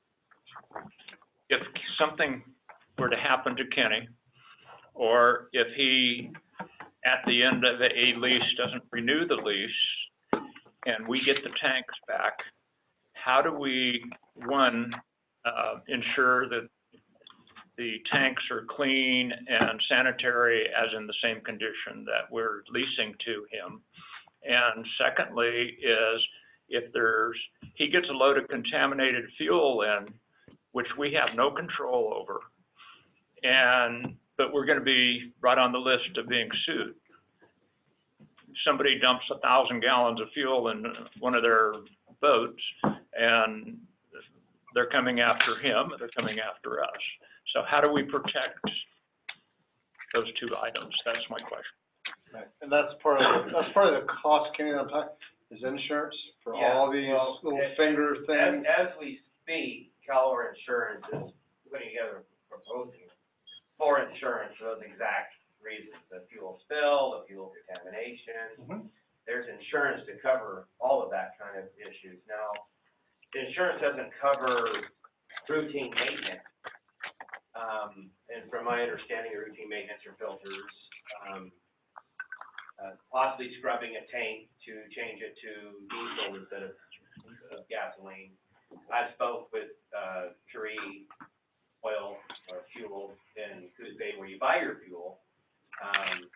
if something were to happen to Kenny, or if he, at the end of a lease, doesn't renew the lease, and we get the tanks back, how do we, one, uh, ensure that the tanks are clean and sanitary as in the same condition that we're leasing to him? And secondly is, if there's, he gets a load of contaminated fuel in, which we have no control over, and, but we're gonna be right on the list of being sued. Somebody dumps a thousand gallons of fuel in one of their boats, and they're coming after him, they're coming after us. So how do we protect those two items? That's my question. Right, and that's part of, the- that's part of the cost, Kenny, I'm talking, is insurance for Yeah, all these well, little it- finger As, things. as we speak, Calor Insurance is putting together a proposal for insurance for those exact reasons, the fuel spill, the fuel contamination. Mhm. There's insurance to cover all of that kind of issues. Now, the insurance doesn't cover routine maintenance. Um, and from my understanding, the routine maintenance are filters, um, uh, possibly scrubbing a tank to change it to diesel instead of, of gasoline. I spoke with, uh, Curie Oil or Fuel in Coos Bay where you buy your fuel. Um,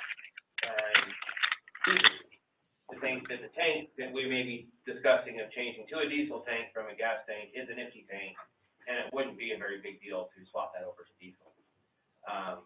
and the thing that the tank that we may be discussing of changing to a diesel tank from a gas tank is an empty tank, and it wouldn't be a very big deal to swap that over to diesel. Um,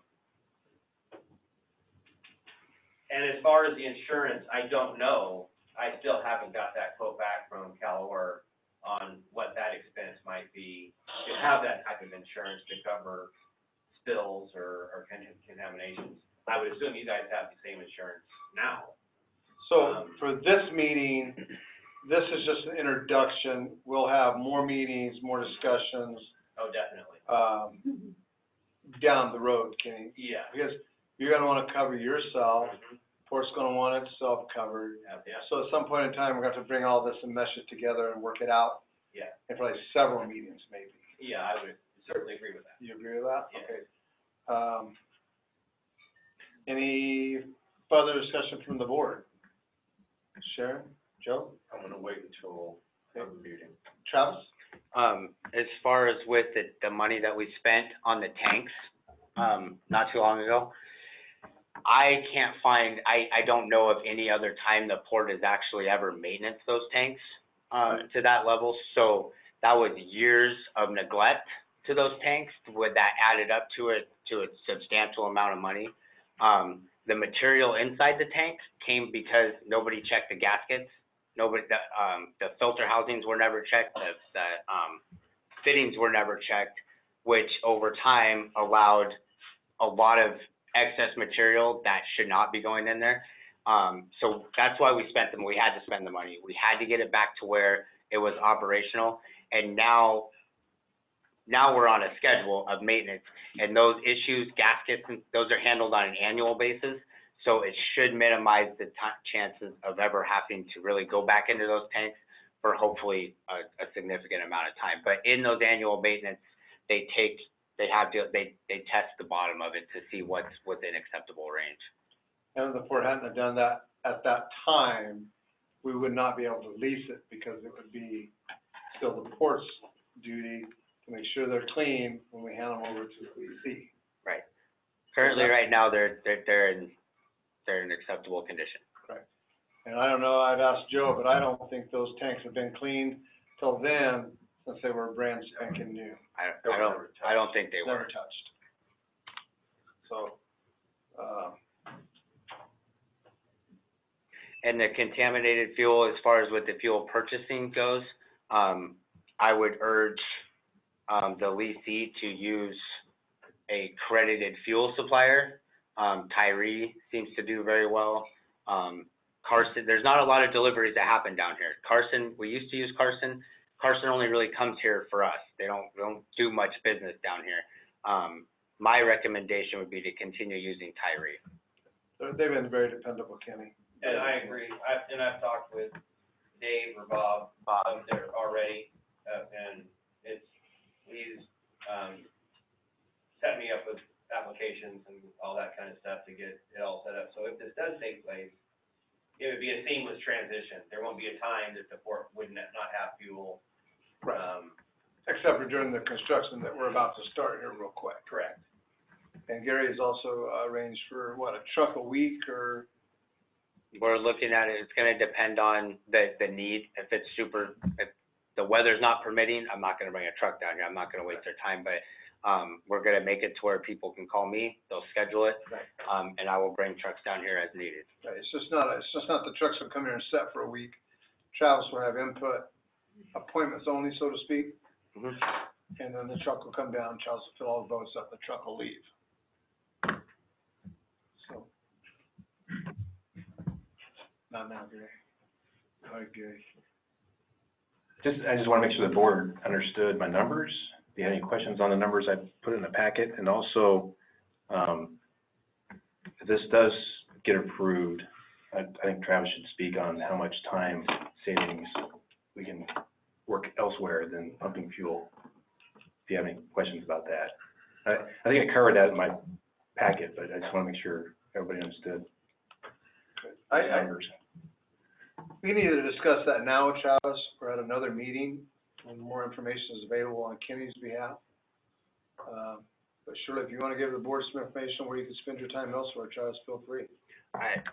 and as far as the insurance, I don't know. I still haven't got that quote back from Calor on what that expense might be to have that type of insurance to cover spills or, or con- contaminations. I would assume you guys have the same insurance now. So Um, for this meeting, this is just an introduction. We'll have more meetings, more discussions, Oh, definitely. um, down the road, Kenny. Yeah. Because you're gonna wanna cover yourself, Mhm. Port's gonna want itself covered. Yeah, yeah, So at some point in time, we're gonna have to bring all this and mesh it together and work it out yeah. in probably several meetings, maybe. Yeah, I would certainly agree with that. You agree with that? Yeah. Okay. Um, any further discussion from the board? Sharon, Joe, I'm gonna wait until the meeting. Travis? Um, as far as with the, the money that we spent on the tanks, um, not too long ago, I can't find, I, I don't know of any other time the port has actually ever maintenance those tanks, um, to that level. So that was years of neglect to those tanks, would that added up to it, to a substantial amount of money. Um, the material inside the tank came because nobody checked the gaskets. Nobody, the, um, the filter housings were never checked, the, the, um, fittings were never checked, which over time allowed a lot of excess material that should not be going in there. Um, so that's why we spent them, we had to spend the money. We had to get it back to where it was operational. And now, now we're on a schedule of maintenance, and those issues, gaskets, and those are handled on an annual basis. So it should minimize the ti- chances of ever having to really go back into those tanks for hopefully a, a significant amount of time. But in those annual maintenance, they take, they have to, they, they test the bottom of it to see what's within acceptable range. And if the port hadn't have done that at that time, we would not be able to lease it because it would be still the port's duty to make sure they're clean when we hand them over to the leasee. Right. Currently, right now, they're, they're, they're in, they're in acceptable condition. Correct. And I don't know, I'd ask Joe, but I don't think those tanks have been cleaned till then, since they were brand spanking new, I, They were I don't, never I don't think they never were. touched. So, uh, And the contaminated fuel, as far as with the fuel purchasing goes, um, I would urge, um, the leasee to use a credited fuel supplier. Um, Tyree seems to do very well. Um, Carson, there's not a lot of deliveries that happen down here. Carson, we used to use Carson. Carson only really comes here for us. They don't, they don't do much business down here. Um, my recommendation would be to continue using Tyree. they're- they've been very dependable, Kenny. And I agree, I, and I've talked with Dave or Bob, Bob there already, uh, and it's, he's, um, set me up with applications and all that kind of stuff to get it all set up. So if this does take place, it would be a seamless transition. There won't be a time that the port would not not have fuel Right. Um, Except for during the construction that we're about to start here real quick. correct. And Gary has also uh, arranged for, what, a truck a week or? We're looking at it, it's gonna depend on the, the need. If it's super, if the weather's not permitting, I'm not gonna bring a truck down here. I'm not gonna waste their time, but, um, we're gonna make it to where people can call me, they'll schedule it, Right. um, and I will bring trucks down here as needed. Right, it's just not, it's just not the trucks will come here and set for a week. Travis will have input, appointments only, so to speak, Mhm. and then the truck will come down, Travis will fill all the boats up, the truck will leave. So. Not now, Gary. All right, Gary. Just, I just wanna make sure the board understood my numbers. If you have any questions on the numbers I put in the packet, and also, um, if this does get approved, I, I think Travis should speak on how much time savings we can work elsewhere than pumping fuel. If you have any questions about that. I, I think I covered that in my packet, but I just wanna make sure everybody understood the I, I, numbers. we can either discuss that now, Travis, or at another meeting, when more information is available on Kenny's behalf. Um, but surely, if you wanna give the board some information where you can spend your time elsewhere, Travis, feel free. I,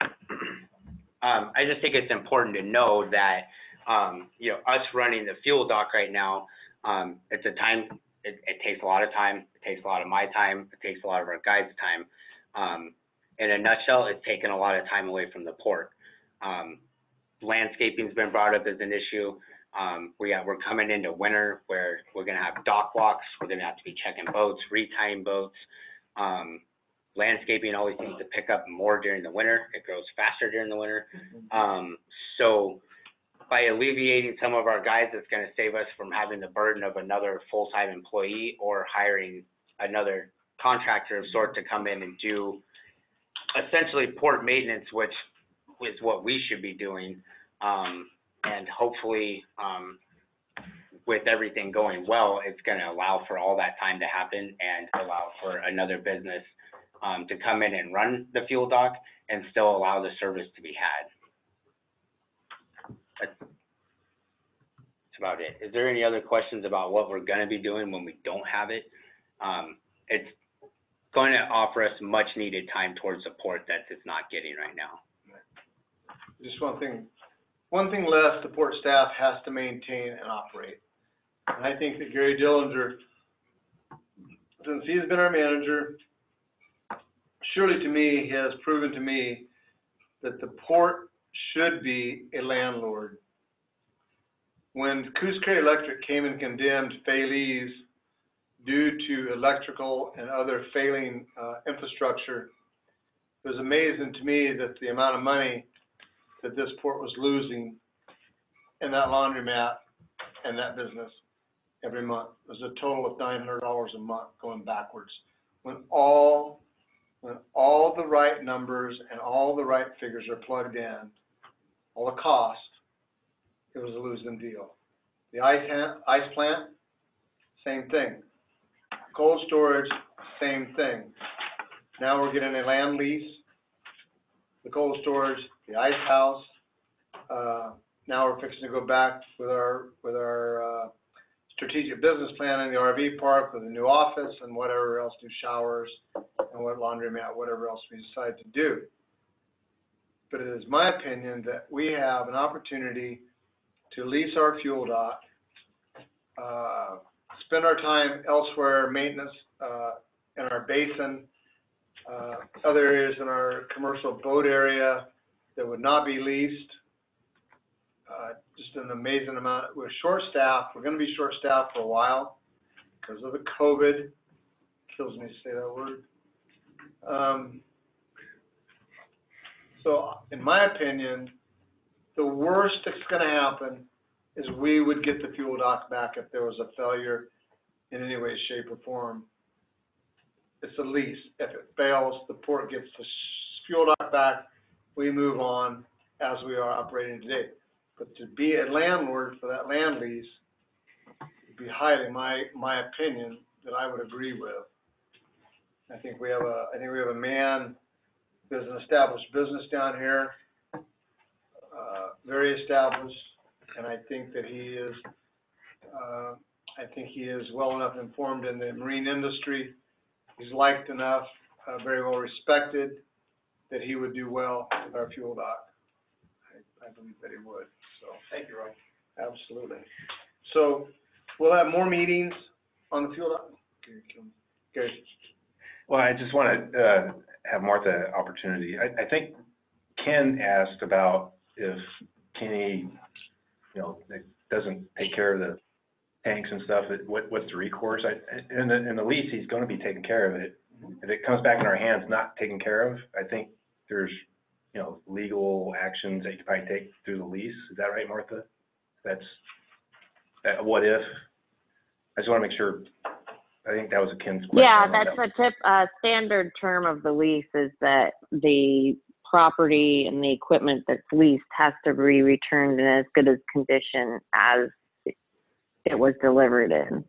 um, I just think it's important to know that, um, you know, us running the fuel dock right now, um, it's a time, it, it takes a lot of time, it takes a lot of my time, it takes a lot of our guys' time. Um, in a nutshell, it's taken a lot of time away from the port. Um, landscaping's been brought up as an issue. Um, we got, we're coming into winter where we're gonna have dock walks, we're gonna have to be checking boats, retying boats. Um, landscaping always seems to pick up more during the winter, it grows faster during the winter. Um, so by alleviating some of our guys, it's gonna save us from having the burden of another full-time employee or hiring another contractor of sort to come in and do essentially port maintenance, which is what we should be doing. Um, and hopefully, um, with everything going well, it's gonna allow for all that time to happen and allow for another business, um, to come in and run the fuel dock and still allow the service to be had. That's, that's about it. Is there any other questions about what we're gonna be doing when we don't have it? Um, it's going to offer us much needed time towards support that it's not getting right now. Just one thing, one thing less the port staff has to maintain and operate. And I think that Gary Dillinger, since he's been our manager, surely to me, he has proven to me that the port should be a landlord. When Coos Cray Electric came and condemned Faylees due to electrical and other failing uh, infrastructure, it was amazing to me that the amount of money that this port was losing in that laundromat and that business every month. It was a total of nine hundred dollars a month going backwards. When all, when all the right numbers and all the right figures are plugged in, all the cost, it was a losing deal. The ice, ice plant, same thing. Cold storage, same thing. Now we're getting a land lease, the cold storage, the ice house. Uh, now we're fixing to go back with our, with our, uh, strategic business plan in the R V park with a new office and whatever else, new showers and what laundromat, whatever else we decide to do. But it is my opinion that we have an opportunity to lease our fuel dock, uh, spend our time elsewhere, maintenance, uh, in our basin, uh, other areas in our commercial boat area that would not be leased. Uh, just an amazing amount. We're short-staffed. We're going to be short-staffed for a while because of the COVID. Kills me to say that word. Um, so, in my opinion, the worst that's going to happen is we would get the fuel dock back if there was a failure in any way, shape, or form. It's a lease. If it fails, the port gets the fuel dock back. We move on as we are operating today. But to be a landlord for that land lease would be highly my, my opinion that I would agree with. I think we have a, I think we have a man who has an established business down here, uh, very established, and I think that he is Uh, I think he is well enough informed in the marine industry. He's liked enough, uh, very well respected, that he would do well with our fuel dock. I, I believe that he would, so. Thank you, Roy. Absolutely. So we'll have more meetings on the fuel dock. Gary, come- Gary. Well, I just want to, uh, have Martha opportunity. I, I think Ken asked about if Kenny, you know, that doesn't take care of the tanks and stuff, that what, what's the recourse? I, in the, in the lease, he's gonna be taking care of it. If it comes back in our hands not taken care of, I think there's, you know, legal actions that you could probably take through the lease. Is that right, Martha? That's, uh, what if? I just wanna make sure, I think that was a Ken's question. Yeah, that's a tip, uh, standard term of the lease is that the property and the equipment that's leased has to be returned in as good as condition as it was delivered in.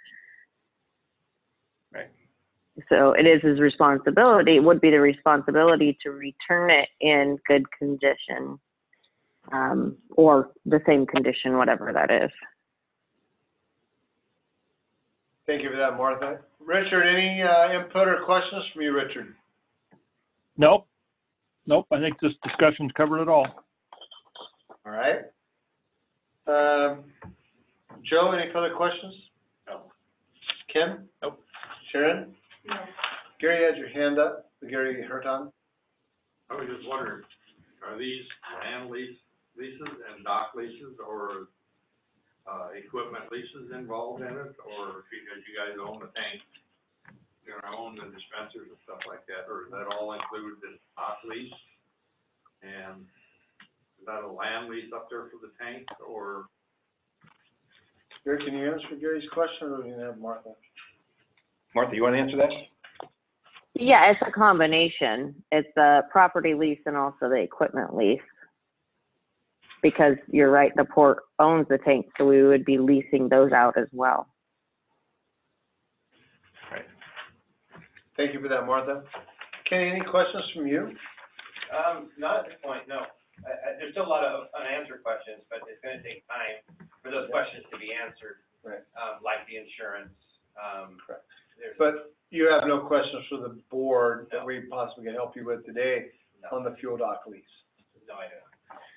Right. So it is his responsibility, it would be the responsibility to return it in good condition, um, or the same condition, whatever that is. Thank you for that, Martha. Richard, any, uh, input or questions from you, Richard? Nope. Nope, I think this discussion's covered it all. All right. Um, Joe, any further questions? No. Kim? Nope. Sharon? No. Gary had your hand up, Gary Hurton. I was just wondering, are these land lease, leases and dock leases, or, uh, equipment leases involved in it, or because you guys own the tank, you know, own the dispensers and stuff like that, or is that all included in dock lease? And is that a land lease up there for the tank, or? Gary, can you answer Gary's question, or do you have Martha? Martha, you wanna answer that? Yeah, it's a combination. It's a property lease and also the equipment lease. Because you're right, the port owns the tank, so we would be leasing those out as well. Right. Thank you for that, Martha. Kenny, any questions from you? Um, not at this point, no. I, I, there's still a lot of unanswered questions, but it's gonna take time for those questions to be answered. Right. Um, like the insurance, um. Correct. there's- But you have no questions for the board that No. we possibly can help you with today No, on the fuel dock lease? no, I don't.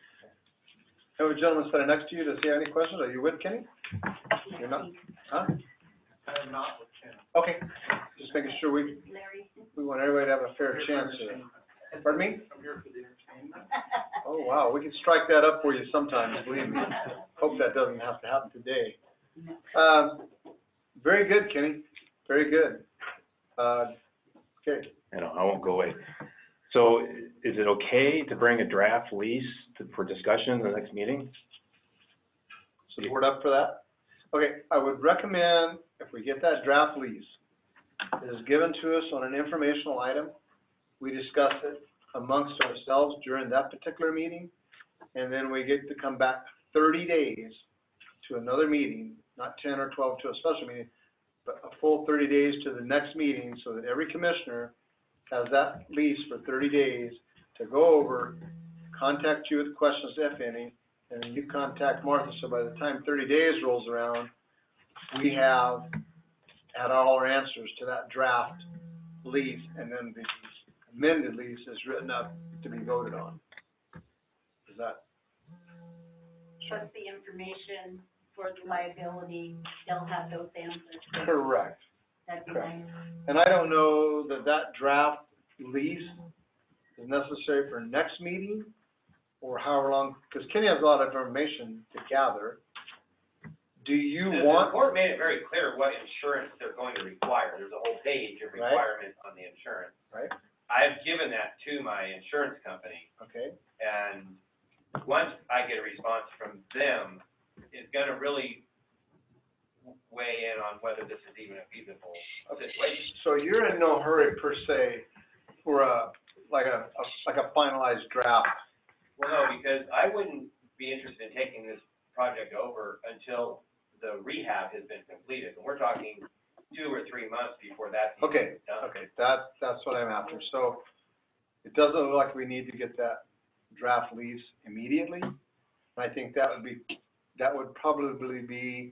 Have a gentleman sitting next to you, does he have any questions? Are you with Kenny? You're not, huh? I'm not with Ken. Okay, just making sure we, Larry? we want everybody to have a fair chance here. Pardon me? I'm here for the entertainment. Oh, wow, we can strike that up for you sometimes, believe me. Hope that doesn't have to happen today. Um, very good, Kenny, very good. Uh, okay, You know, I won't go away. So is it okay to bring a draft lease to, for discussion in the next meeting? so the board up for that? Okay, I would recommend, if we get that draft lease, it is given to us on an informational item. We discuss it amongst ourselves during that particular meeting, and then we get to come back thirty days to another meeting, not ten or twelve to a special meeting, but a full thirty days to the next meeting, so that every commissioner has that lease for thirty days to go over, contact you with questions, if any, and then you contact Martha, so by the time thirty days rolls around, we have had all our answers to that draft lease, and then the amended lease is written up to be voted on. Is that? Plus the information for the liability, they'll have those answers. Correct. That'd be Correct. nice. And I don't know that that draft lease is necessary for next meeting, or however long, because Kenny has a lot of information to gather. Do you The- want? The court made it very clear what insurance they're going to require. There's a whole page of Right. requirements on the insurance. Right, I've given that to my insurance company, okay, and once I get a response from them, it's gonna really weigh in on whether this is even a feasible situation. so you're in no hurry per se for a, like a, a- like a finalized draft? Well, no, because I wouldn't be interested in taking this project over until the rehab has been completed. And we're talking two or three months before that's even Okay, done. okay, that, that's what I'm after, so it doesn't look like we need to get that draft lease immediately. I think that would be, that would probably be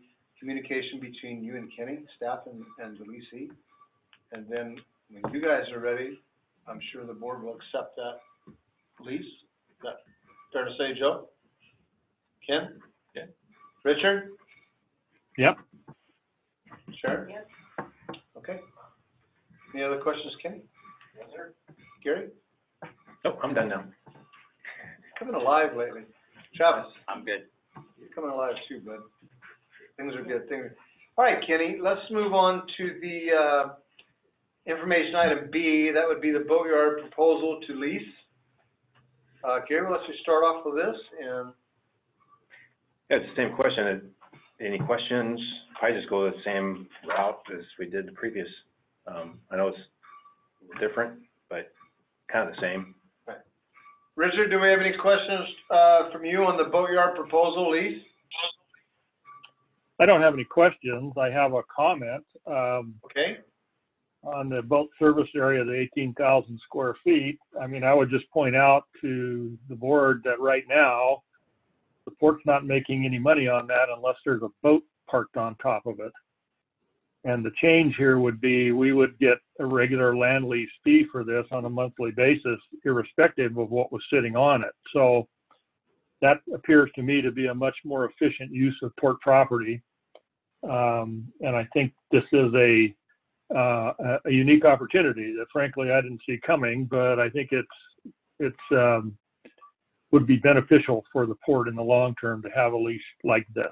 communication between you and Kenny, staff and, and the leasee. And then when you guys are ready, I'm sure the board will accept that lease. Is that fair to say, Joe? Ken? Yeah. Richard? Yep. Sharon? Yes. Okay. Any other questions, Kenny? Yes, sir. Gary? Oh, I'm done now. Coming alive lately. Travis? I'm good. You're coming alive too, bud. Things are good, things. All right, Kenny, let's move on to the, uh, information item B. That would be the boatyard proposal to lease. Uh, Gary, let's just start off with this and, Yeah, it's the same question. Any questions? Probably just go the same route as we did the previous. Um, I know it's different, but kind of the same. Richard, do we have any questions, uh, from you on the boatyard proposal lease? I don't have any questions. I have a comment, um, Okay, on the boat service area, the eighteen thousand square feet. I mean, I would just point out to the board that right now, the port's not making any money on that unless there's a boat parked on top of it. And the change here would be, we would get a regular land lease fee for this on a monthly basis, irrespective of what was sitting on it. So that appears to me to be a much more efficient use of port property. Um, and I think this is a, uh, a unique opportunity that frankly I didn't see coming, but I think it's, it's, um, would be beneficial for the port in the long term to have a lease like this.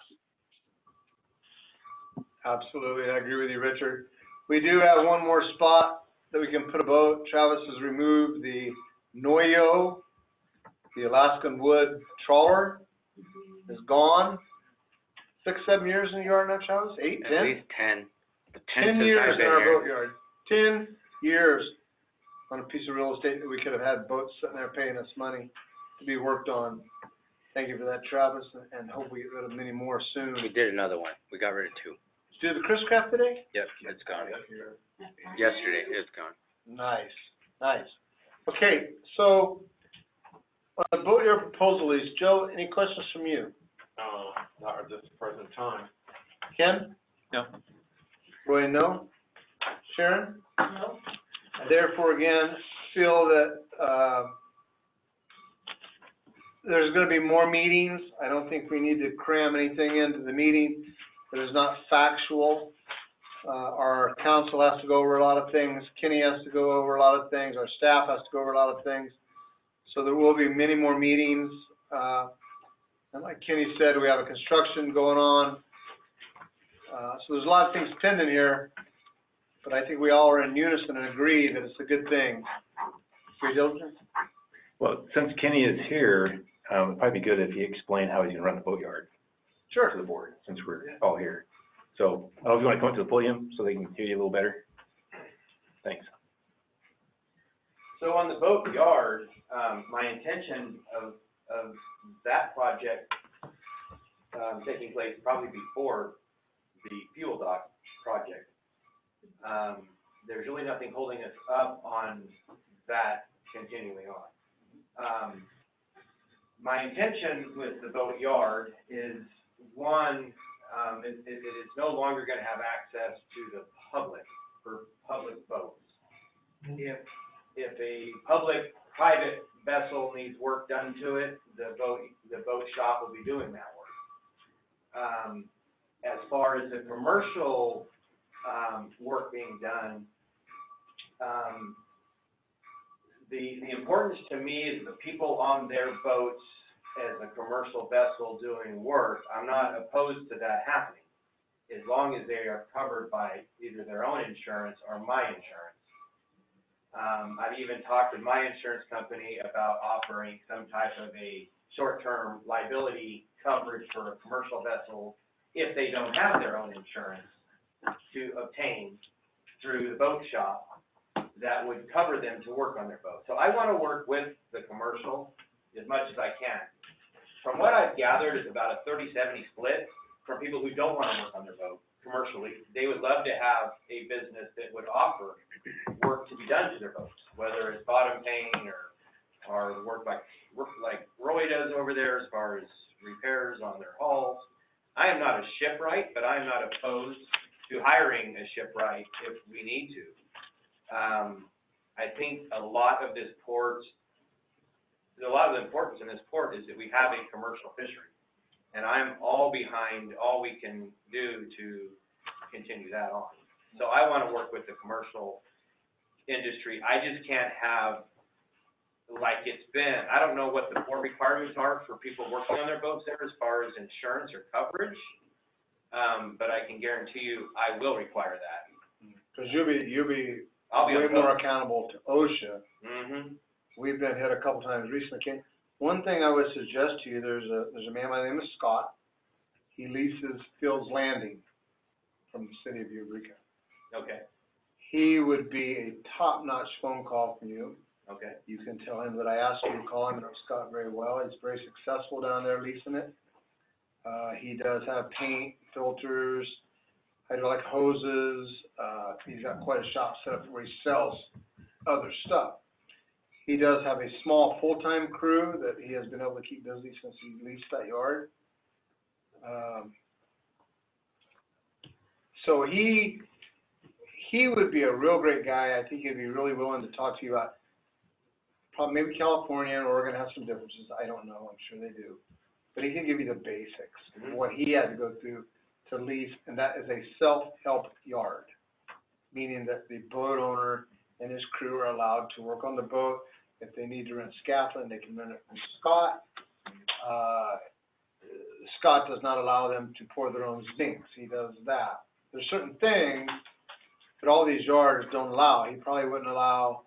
absolutely, I agree with you, Richard. We do have one more spot that we can put a boat. Travis has removed the Noyo, the Alaskan wood trawler is gone. Six, seven years in the yard now, Travis? Eight, At ten? least ten. The ten Ten since years I've in been our here. boatyard. Ten years on a piece of real estate that we could have had boats sitting there paying us money to be worked on. Thank you for that, Travis, and hope we get rid of many more soon. We did another one. We got rid of two. Did you do the Chris Craft today? Yep, it's gone. Yesterday, it's gone. Nice, nice. Okay, so, on the boatyard proposal is, Joe, any questions from you? No, not at this present time. Ken? No. Roy, no? Sharon? No? Therefore, again, feel that, uh, there's gonna be more meetings. I don't think we need to cram anything into the meeting that is not factual. Uh, our council has to go over a lot of things, Kenny has to go over a lot of things, our staff has to go over a lot of things. So there will be many more meetings. Uh, and like Kenny said, we have a construction going on. Uh, so there's a lot of things pending here, but I think we all are in unison and agree that it's a good thing. Free diligence? Well, since Kenny is here, um, it'd probably be good if he explained how he's gonna run the boatyard Sure. to the board, since we're all here. So, I don't know if you wanna come up to the podium so they can hear you a little better. Thanks. So on the boat yard, um, my intention of, of that project, um, taking place probably before the fuel dock project. Um, there's really nothing holding us up on that continuing on. Um, my intention with the boat yard is, one, um, it, it, it is no longer gonna have access to the public for public boats. If, if a public, private vessel needs work done to it, the boat, the boat shop will be doing that work. Um, as far as the commercial, um, work being done, um, the, the importance to me is the people on their boats as a commercial vessel doing work. I'm not opposed to that happening, as long as they are covered by either their own insurance or my insurance. Um, I've even talked with my insurance company about offering some type of a short-term liability coverage for a commercial vessel if they don't have their own insurance to obtain through the boat shop that would cover them to work on their boat. So I want to work with the commercial as much as I can. From what I've gathered, it's about a thirty seventy split from people who don't want to work on their boat commercially. They would love to have a business that would offer work to be done to their boats, whether it's bottom painting or, or work like, work like Roy does over there as far as repairs on their hulls. I am not a shipwright, but I am not opposed to hiring a shipwright if we need to. Um, I think a lot of this port, a lot of the importance in this port is that we have a commercial fishery. And I'm all behind all we can do to continue that on. So I want to work with the commercial industry. I just can't have, like it's been, I don't know what the port requirements are for people working on their boats there as far as insurance or coverage. Um, but I can guarantee you, I will require that. Cause you'll be, you'll be I'll be way on more boat. accountable to OSHA. Mm-hmm. We've been hit a couple times recently. Ken, one thing I would suggest to you, there's a, there's a man by the name of Scott. He leases Fields Landing from the city of Eureka. Okay, He would be a top-notch phone call from you. okay. You can tell him that I asked you to call him, I know Scott very well. He's very successful down there leasing it. Uh, he does have paint, filters, hydraulic hoses. Uh, he's got quite a shop set up where he sells other stuff. He does have a small full-time crew that he has been able to keep busy since he leased that yard. Um, so he, he would be a real great guy. I think he'd be really willing to talk to you about, probably maybe California and Oregon have some differences. I don't know. I'm sure they do. But he can give you the basics of what he had to go through to lease, and that is a self-help yard, meaning that the boat owner and his crew are allowed to work on the boat. If they need to rent scaffolding, they can rent it from Scott. Uh, Scott does not allow them to pour their own zincs. He does that. There's certain things that all these yards don't allow. He probably wouldn't allow,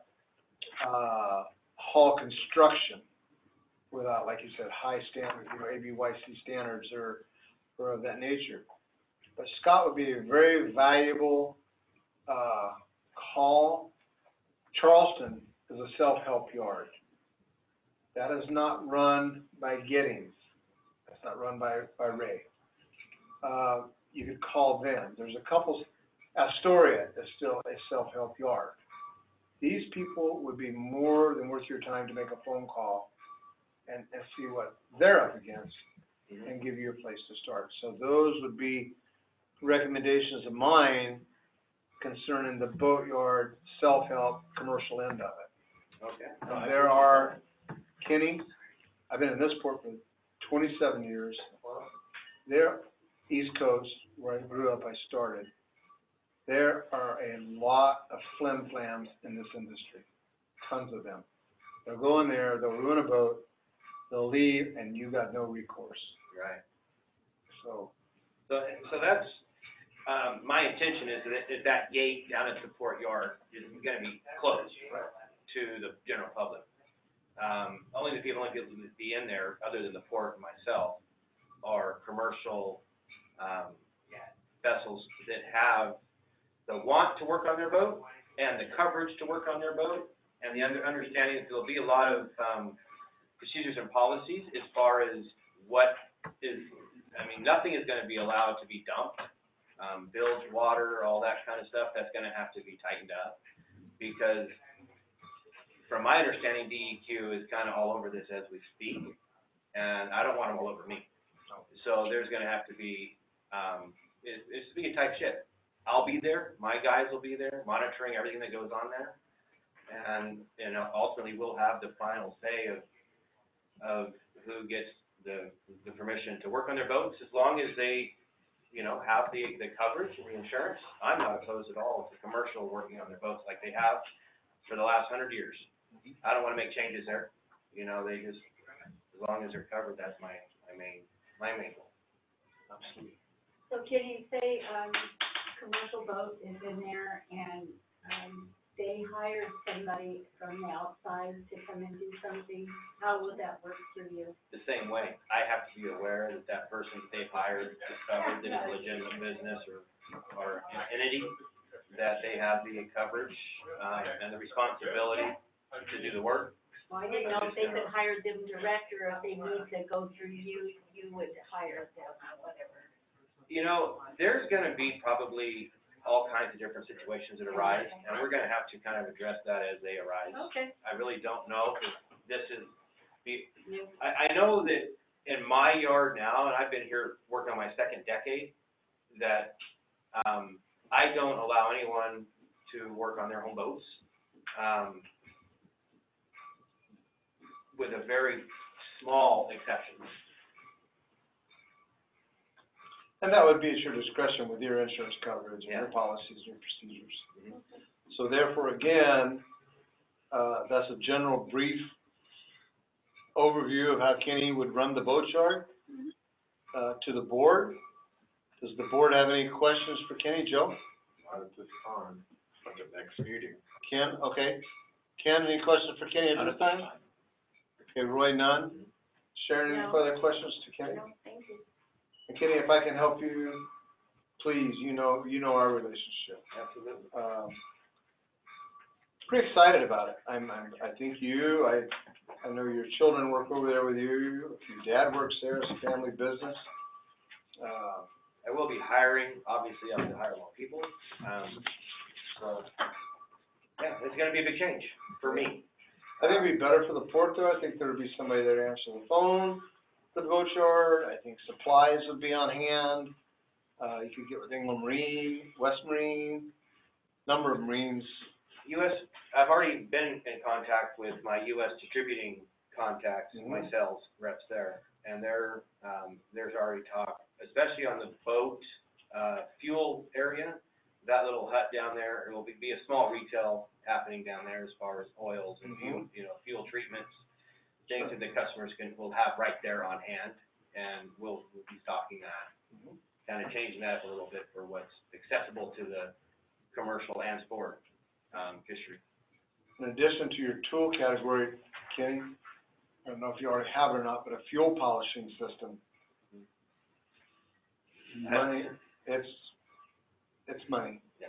uh, hall construction without, like you said, high standards, you know, A B Y C standards or, or of that nature. But Scott would be a very valuable, uh, call. Charleston is a self-help yard. That is not run by Giddings. That's not run by, by Ray. Uh, you could call them. There's a couple, Astoria is still a self-help yard. These people would be more than worth your time to make a phone call and, and see what they're up against and give you a place to start. So those would be recommendations of mine concerning the boatyard self-help commercial end of it. Okay. Uh, there are, Kenny, I've been in this port for twenty-seven years. There, East Coast, where I grew up, I started, there are a lot of flim-flams in this industry, tons of them. They'll go in there, they'll ruin a boat, they'll leave, and you got no recourse. Right. So, So, so that's, um, my intention is that, is that gate down at the port yard is gonna be closed to the general public. Um, only the people, only people who would be in there, other than the port and myself, are commercial, um, vessels that have the want to work on their boat and the coverage to work on their boat, and the under, understanding that there'll be a lot of, um, procedures and policies as far as what is, I mean, nothing is gonna be allowed to be dumped. Um, bilge water, all that kind of stuff, that's gonna have to be tightened up, because from my understanding, D E Q is kinda all over this as we speak, and I don't want them all over me. So there's gonna have to be, um, it, it's to be a tight ship. I'll be there, my guys will be there, monitoring everything that goes on there, and, and ultimately we'll have the final say of, of who gets the, the permission to work on their boats, as long as they, you know, have the, the coverage and the insurance. I'm not opposed at all to commercial working on their boats like they have for the last hundred years. I don't wanna make changes there, you know, they just, as long as they're covered, that's my, my main, my main goal. absolutely. So can you say, um, commercial boat is in there and, um, they hired somebody from the outside to come and do something, how would that work for you? The same way, I have to be aware that that person that they've hired discovered that it's a legitimate business or, or an entity, that they have the coverage, um, and the responsibility to do the work. Well, I didn't know if they could hire them direct or if they need to go through you, you would hire them or whatever. You know, there's gonna be probably all kinds of different situations that arise, and we're gonna have to kind of address that as they arise. Okay. I really don't know if this is, be- I, I know that in my yard now, and I've been here working on my second decade, that, um, I don't allow anyone to work on their own boats. Um, with a very small exception. And that would be at your discretion with your insurance coverage and your Yeah. policies and your procedures. So therefore, again, uh, that's a general brief overview of how Kenny would run the boat yard, uh, to the board. Does the board have any questions for Kenny? Joe? Not at this time, at the next meeting. Ken, okay. Ken, any questions for Kenny at this time? Okay, Roy, none? Sharon, any No. further questions to Kenny? No, thank you. And Kenny, if I can help you, please, you know, you know our relationship. Absolutely. Um, pretty excited about it. I'm, I'm, I think you, I, I know your children work over there with you, your dad works there, it's a family business. Uh, I will be hiring, obviously, I have to hire more people, um, so, yeah, it's gonna be a big change for me. I think it'd be better for the port though, I think there would be somebody there to answer the phone for the boat yard, I think supplies would be on hand. Uh, you could get with England Marine, West Marine, number of Marines. U S, I've already been in contact with my U S distributing contacts, my Mhm. sales reps there, and there, um, there's already talk, especially on the boat, uh, fuel area, that little hut down there, it will be, be a small retail happening down there as far as oils and fuel, you know, fuel treatments, things that the customers can, will have right there on hand, and we'll, we'll be stocking that. Mhm. Kind of changing that up a little bit for what's accessible to the commercial and sport, um, fishery. In addition to your tool category, Kenny, I don't know if you already have it or not, but a fuel polishing system. Money, it's, it's money. Yeah.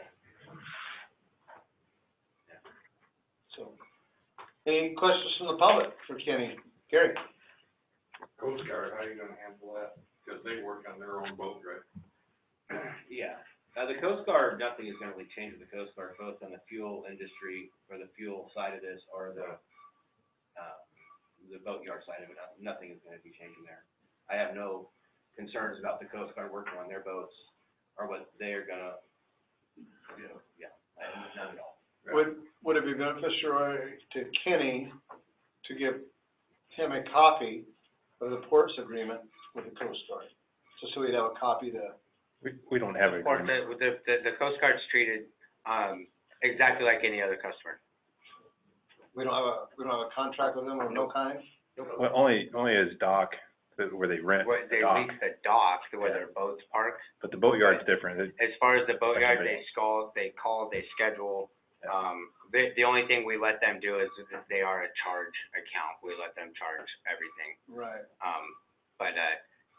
So, any questions from the public for Kenny? Gary? Coast Guard, how are you gonna handle that? Because they work on their own boat, right? Yeah, uh, the Coast Guard, nothing is gonna really change with the Coast Guard, both on the fuel industry, or the fuel side of this, or the, uh, the boat yard side of it, nothing, nothing is gonna be changing there. I have no concerns about the Coast Guard working on their boats, or what they're gonna, you know, yeah, I have none at all. Would, would it be beneficial to Kenny to give him a copy of the ports agreement with the Coast Guard? Just so he'd have a copy to, We, we don't have an Or agreement. the, the, the, the Coast Guard's treated, um, exactly like any other customer. we don't have a, we don't have a contract with them of no kind? Well, only, only as dock, that- where they rent Where the they dock, lease the dock, where their boats parked. but the boat yard's different. It- As far as the boatyard, Like they call, they call, they schedule. Um, the, the only thing we let them do is that they are a charge account. We let them charge everything. Right. Um, but, uh,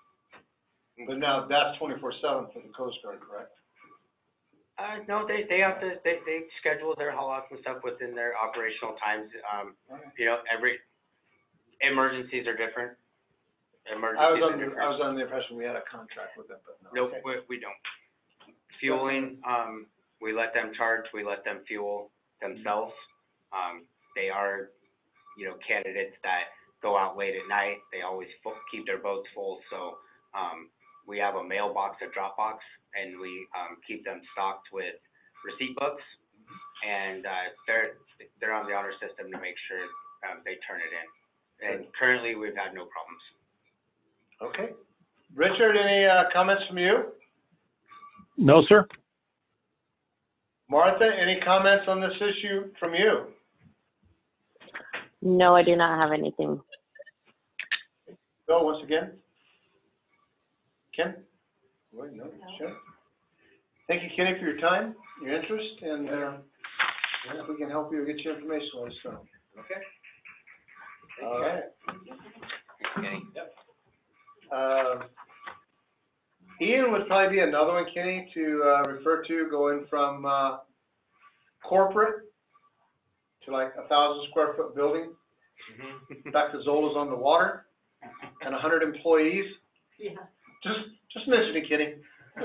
But now that's twenty-four seven for the Coast Guard, correct? uh, no, they, they have to, they, they schedule their haul outs and stuff within their operational times. Um, you know, every, emergencies are different. I was Emergencies are under, different. I was under the impression we had a contract with them, but no. Nope, Okay. we, we don't. Fueling, um, we let them charge, we let them fuel themselves. Um, they are, you know, candidates that go out late at night, they always fu- keep their boats full, so, um, we have a mailbox, a drop box, and we, um, keep them stocked with receipt books. And, uh, they're, they're on the honor system to make sure, um, they turn it in. And currently, we've had no problems. Okay. Richard, any, uh, comments from you? No, sir? Martha, any comments on this issue from you? No, I do not have anything. Bill, once again? Ken? Wait, no, sure. Thank you, Kenny, for your time, your interest, and, uh, if we can help you get your information, let us know. Okay. All right. Okay? Uh, Ian would probably be another one, Kenny, to, uh, refer to going from, uh, corporate to like a thousand square foot building, back to Zola's on the water, and a hundred employees. Yeah. Just, just mention it, Kenny.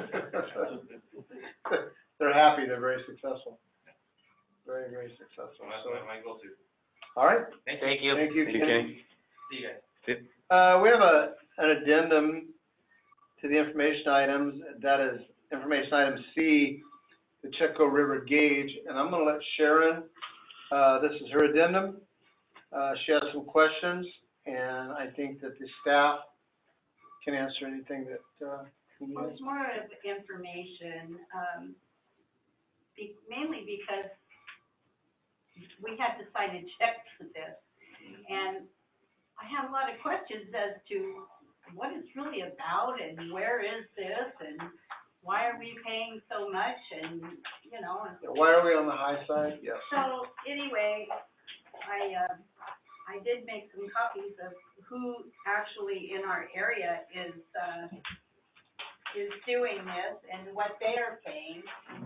They're happy, they're very successful. Very, very successful, That's so. my, my go-to. All right, Thank you. thank you, Thank you, Kenny. Kenny. See you guys. Uh, we have a, an addendum to the information items, that is information item C, the Chetco River gauge, and I'm gonna let Sharon, uh, this is her addendum. Uh, she has some questions, and I think that the staff can answer anything that, uh, you Well, guys. it's more of information, um, be, mainly because we had to sign a check for this. And I have a lot of questions as to what it's really about and where is this and why are we paying so much and, you know, and Why are we on the high side? Yes. so, anyway, I, uh, I did make some copies of who actually in our area is, uh, is doing this and what they are paying.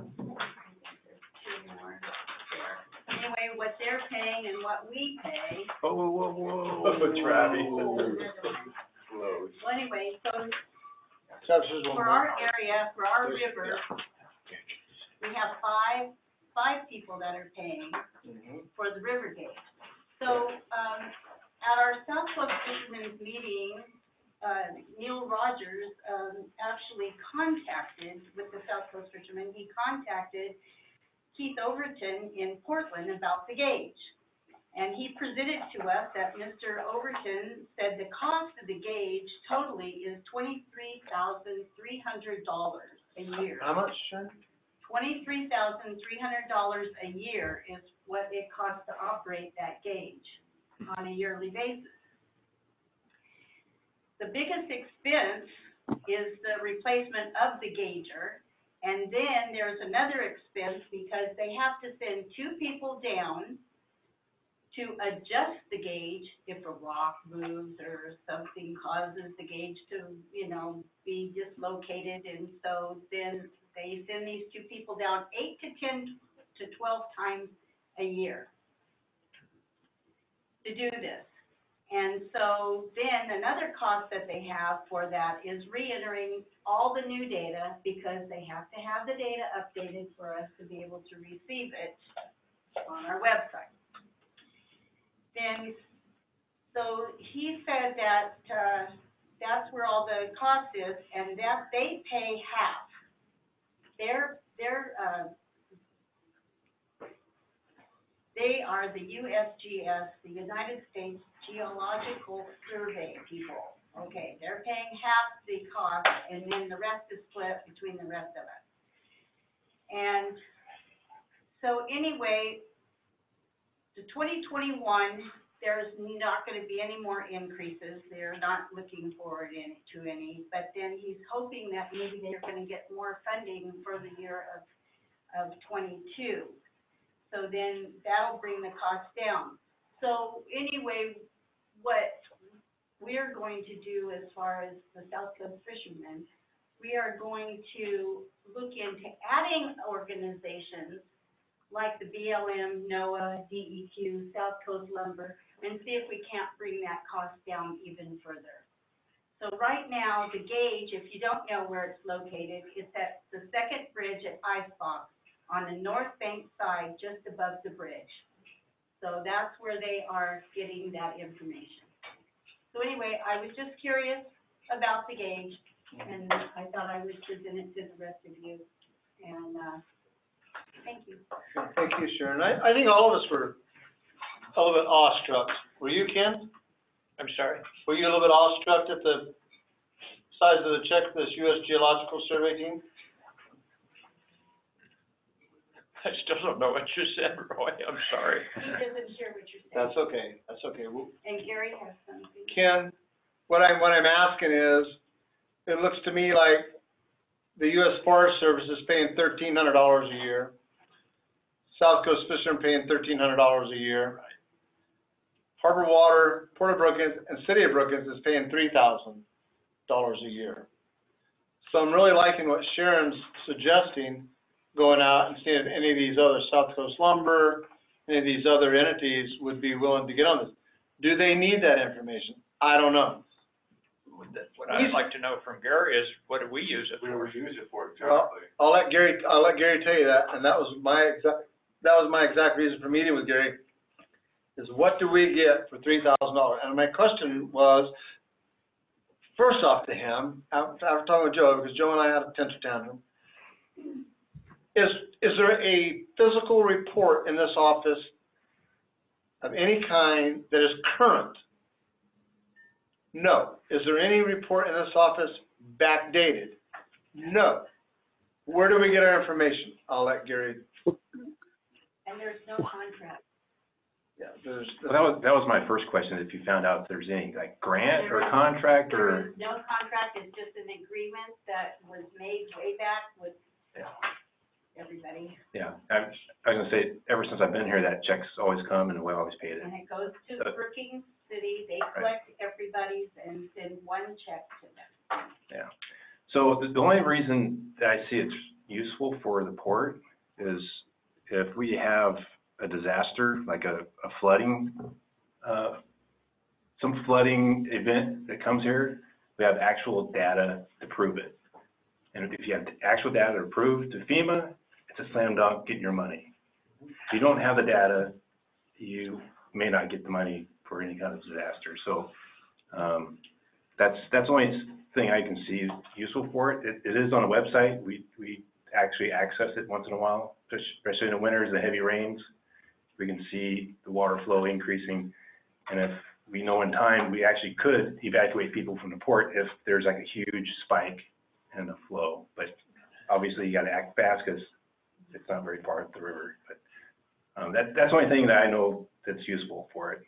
Two more there. Anyway, what they're paying and what we pay. Oh, whoa, whoa, whoa. Oh, Travis. Well, anyway, so Travis, there's one for more. our area, for our river, we have five, five people that are paying Mhm. for the river gauge. So, um, at our South Coast Fishermen's meeting, uh, Neil Rogers, um, actually contacted, with the South Coast Fishermen, he contacted Keith Overton in Portland about the gauge. And he presented to us that Mister Overton said the cost of the gauge totally is twenty-three thousand three hundred dollars a year. How much, Sharon? Twenty-three thousand three hundred dollars a year is what it costs to operate that gauge on a yearly basis. The biggest expense is the replacement of the gauger, and then there's another expense because they have to send two people down to adjust the gauge if a rock moves or something causes the gauge to, you know, be dislocated, and so then they send these two people down eight to ten to twelve times a year to do this. And so then another cost that they have for that is re-entering all the new data, because they have to have the data updated for us to be able to receive it on our website. Then, so he said that, uh, that's where all the cost is, and that they pay half. They're, they're, uh, they are the U S G S, the United States Geological Survey people. Okay, they're paying half the cost, and then the rest is split between the rest of us. And so anyway, the twenty twenty-one, there's not gonna be any more increases. They're not looking forward in, to any, but then he's hoping that maybe they're gonna get more funding for the year of, of twenty-two. So then that'll bring the cost down. So anyway, what we're going to do as far as the South Coast Fishermen, we are going to look into adding organizations like the B L M, NOAA, D E Q, South Coast Lumber, and see if we can't bring that cost down even further. So right now, the gauge, if you don't know where it's located, it's at the second bridge at Icebox on the north bank side, just above the bridge. So that's where they are getting that information. So anyway, I was just curious about the gauge, and I thought I would present it to the rest of you, and, uh, thank you. Thank you, Sharon. I, I think all of us were a little bit awestruck. Were you, Ken? I'm sorry? Were you a little bit awestruck at the size of the check for this U S Geological Survey team? I still don't know what you said, Roy, I'm sorry. He doesn't hear what you're saying. That's okay, that's okay. Well, And Gary has something. Ken, what I'm, what I'm asking is, it looks to me like the U S Forest Service is paying thirteen hundred dollars a year. South Coast Fishermen paying thirteen hundred dollars a year. Harbor Water, Port of Brookings, and City of Brookings is paying three thousand dollars a year. So I'm really liking what Sharon's suggesting, going out and seeing if any of these other South Coast Lumber, any of these other entities would be willing to get on this. Do they need that information? I don't know. What I'd like to know from Gary is, what do we use it We for? would use it for Well, exactly. I'll let Gary, I'll let Gary tell you that, and that was my exact, that was my exact reason for meeting with Gary, is what do we get for three thousand dollars? And my question was, first off to him, after, after talking with Joe, because Joe and I had a temper tantrum, is, is there a physical report in this office of any kind that is current? No. Is there any report in this office backdated? No. Where do we get our information? I'll let Gary. And there's no contract. Yeah, there's. Well, that was, that was my first question, if you found out if there's any, like, grant or contract There or, is no contract, it's just an agreement that was made way back with yeah, everybody. yeah. I, I was gonna say, ever since I've been here, that check's always come and we always paid it. And it goes to So- Brookings City, they collect everybody's and send one check to them. Yeah. So the, the only reason that I see it's useful for the port is if we have a disaster, like a, a flooding, uh, some flooding event that comes here, we have actual data to prove it. And if you have actual data to prove to FEMA, it's a slam dunk, get your money. If you don't have the data, you may not get the money for any kind of disaster. So, um, that's, that's the only thing I can see useful for it. It, it is on a website. We, we actually access it once in a while, especially in the winters, the heavy rains. We can see the water flow increasing. And if we know in time, we actually could evacuate people from the port if there's like a huge spike in the flow. But obviously you gotta act fast because it's not very far up the river. But um, that, that's the only thing that I know that's useful for it.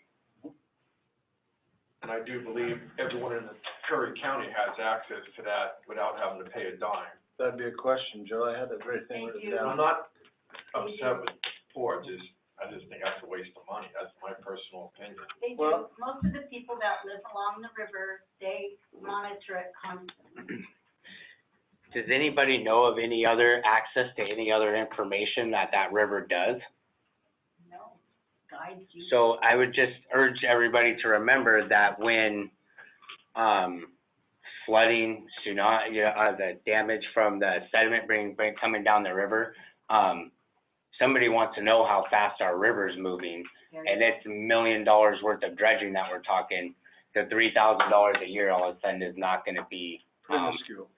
And I do believe everyone in the Curry County has access to that without having to pay a dime. That'd be a question, Joe. I had that very thing Thank written you. down. I'm not upset with Ford, just, I just think that's a waste of money. That's my personal opinion. They do, Well- most of the people that live along the river, they monitor it constantly. Does anybody know of any other access to any other information that that river does? No, guides you. So I would just urge everybody to remember that when, um, flooding, tsunami, you know, uh, the damage from the sediment bring, bring, coming down the river, um, somebody wants to know how fast our river's moving, and it's a million dollars worth of dredging that we're talking, the three thousand dollars a year all of a sudden is not gonna be, um, Minuscule.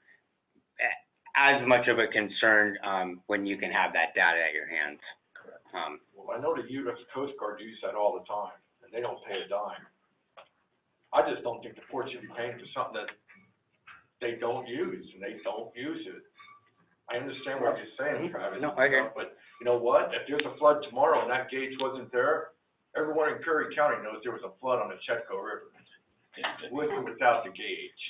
as much of a concern, um, when you can have that data at your hands. Correct. Um, Well, I know the U S Coast Guard use that all the time, and they don't pay a dime. I just don't think the port should be paying for something that they don't use, and they don't use it. I understand what you're saying, Travis. No, I hear. But you know what? If there's a flood tomorrow and that gauge wasn't there, everyone in Curry County knows there was a flood on the Chetco River, with or without the gauge.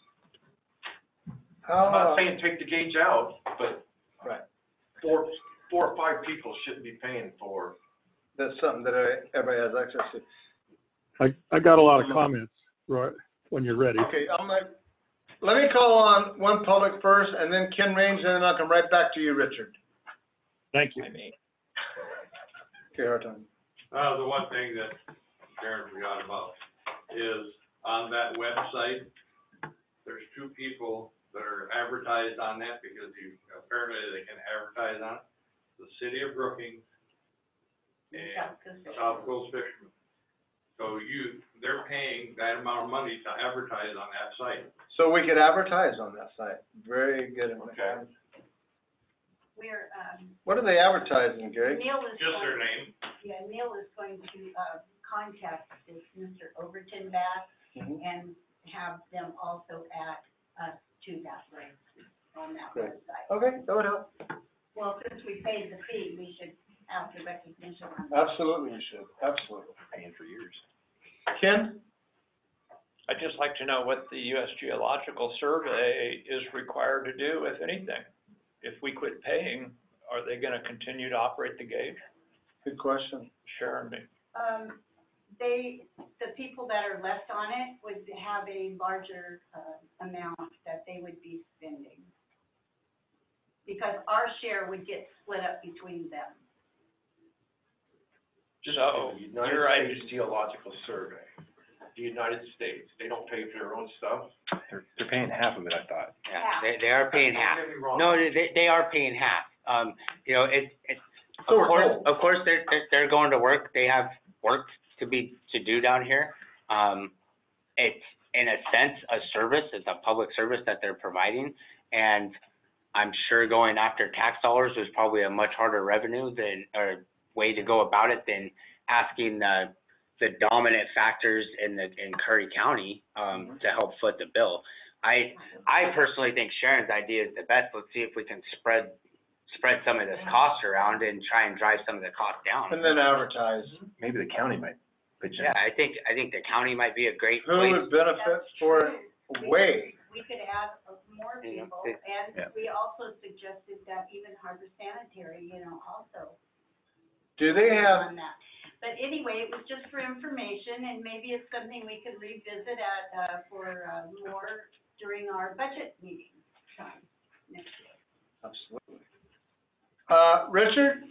How, I'm not uh, saying take the gauge out, but right, four, four or five people shouldn't be paying for. that's something that I, everybody has access to. I, I got a lot of comments, Roy, when you're ready. Okay, I'm like, let me call on one public first, and then Ken Raines, and then I'll come right back to you, Richard. Thank you. Okay, Harton. Uh, the one thing that Karen forgot about is on that website, there's two people that are advertised on that because you, apparently they can advertise on it. The city of Brookings and South Coast. South Coast Fishermen. So you, they're paying that amount of money to advertise on that site. So we could advertise on that site. Very good. Okay. We're, um, What are they advertising, Gary? Neil is Just their going, name. yeah, Neil is going to, uh, contact this Mister Overton back Mhm. and have them also add us to that link on that Great. website. Okay, that would help. Well, since we paid the fee, we should have the recognition on that. Absolutely, you should. Absolutely. Paying for years. Ken? I'd just like to know what the U S Geological Survey is required to do, if anything. If we quit paying, are they gonna continue to operate the gauge? Good question. Sharon, me. Um, they, the people that are left on it would have a larger, uh, amount that they would be spending. Because our share would get split up between them. Just So, the you're right. United States Geological Survey, the United States, they don't pay for their own stuff. They're, they're paying half of it, I thought. yeah, they, they are paying half. Don't get me wrong. No, they, they are paying half. Um, you know, it, it, So of we're course, told. of course, they're, they're, they're going to work. They have work to be, to do down here. Um, it's, in a sense, a service. It's a public service that they're providing. And I'm sure going after tax dollars was probably a much harder revenue than, or way to go about it than asking the, the dominant factors in the, in Curry County, um, to help foot the bill. I, I personally think Sharon's idea is the best. Let's see if we can spread, spread some of this cost around and try and drive some of the cost down. And then advertise. Maybe the county might pitch in. Yeah, I think, I think the county might be a great Who place. would benefit for it way? We could add uh, more You know, people, it- and yeah. we also suggested that even Harbor Sanitary, you know, also Do they have, on that. But anyway, it was just for information, and maybe it's something we could revisit at, uh, for, uh, more during our budget meeting time next year. absolutely. Uh, Richard?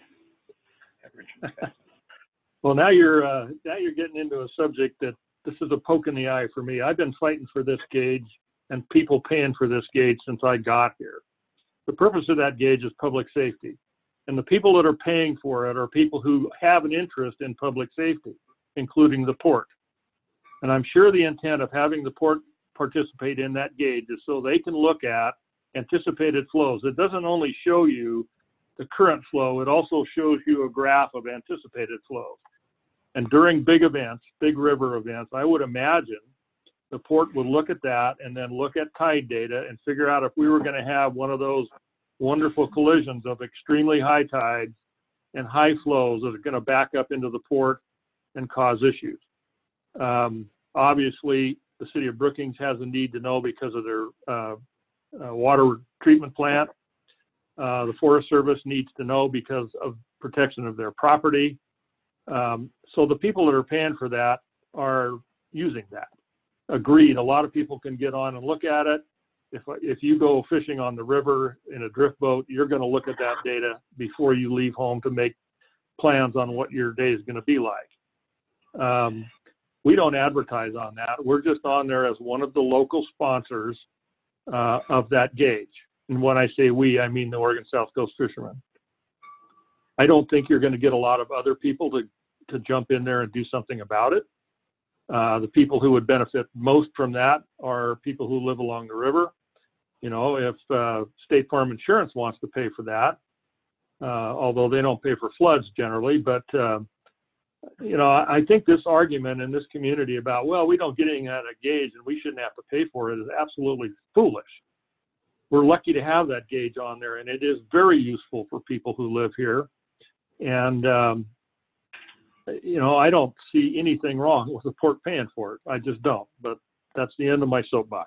Well, now you're, uh, now you're getting into a subject that this is a poke in the eye for me. I've been fighting for this gauge and people paying for this gauge since I got here. The purpose of that gauge is public safety. And the people that are paying for it are people who have an interest in public safety, including the port. And I'm sure the intent of having the port participate in that gauge is so they can look at anticipated flows. It doesn't only show you the current flow, it also shows you a graph of anticipated flows. And during big events, big river events, I would imagine the port would look at that and then look at tide data and figure out if we were going to have one of those wonderful collisions of extremely high tides and high flows that are going to back up into the port and cause issues. Um, obviously, the city of Brookings has a need to know because of their uh, uh, water treatment plant. Uh, the Forest Service needs to know because of protection of their property. Um, so the people that are paying for that are using that. Agreed, a lot of people can get on and look at it. If, if you go fishing on the river in a drift boat, you're going to look at that data before you leave home to make plans on what your day is going to be like. Um, we don't advertise on that. We're just on there as one of the local sponsors uh, of that gauge. And when I say we, I mean the Oregon South Coast Fishermen. I don't think you're going to get a lot of other people to, to jump in there and do something about it. Uh, the people who would benefit most from that are people who live along the river. You know, if uh, State Farm Insurance wants to pay for that, uh, although they don't pay for floods generally, but, uh, you know, I, I think this argument in this community about, well, we don't get anything out of a gauge and we shouldn't have to pay for it is absolutely foolish. We're lucky to have that gauge on there, and it is very useful for people who live here. And, um, you know, I don't see anything wrong with the port paying for it. I just don't, but that's the end of my soapbox.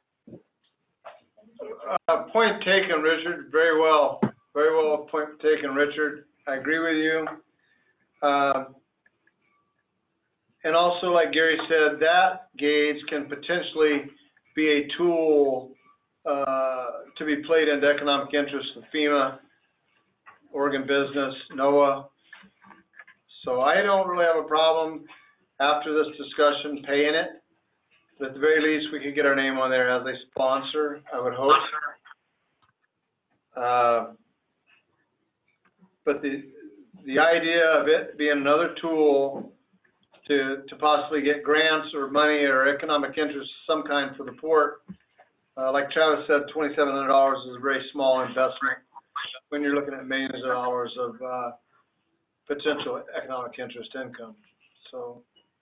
Uh, point taken, Richard, very well, very well point taken, Richard. I agree with you. Um, and also, like Gary said, that gauge can potentially be a tool uh, to be played into economic interest of FEMA, Oregon Business, NOAA. So I don't really have a problem after this discussion paying it. But at the very least, we could get our name on there as a sponsor, I would hope. Uh, but the the idea of it being another tool to to possibly get grants or money or economic interest of some kind for the port, uh, like Travis said, twenty-seven hundred dollars is a very small investment when you're looking at millions of dollars of uh, potential economic interest income. So.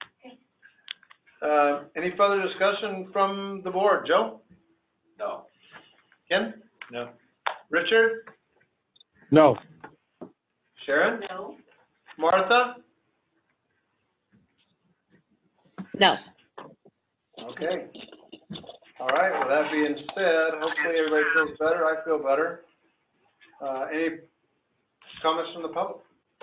Uh, any further discussion from the board? Joe? No. Ken? No. Richard? No. Sharon? No, Martha? No. Okay. All right, well, that being said, hopefully everybody feels better. I feel better. Uh, any comments from the public?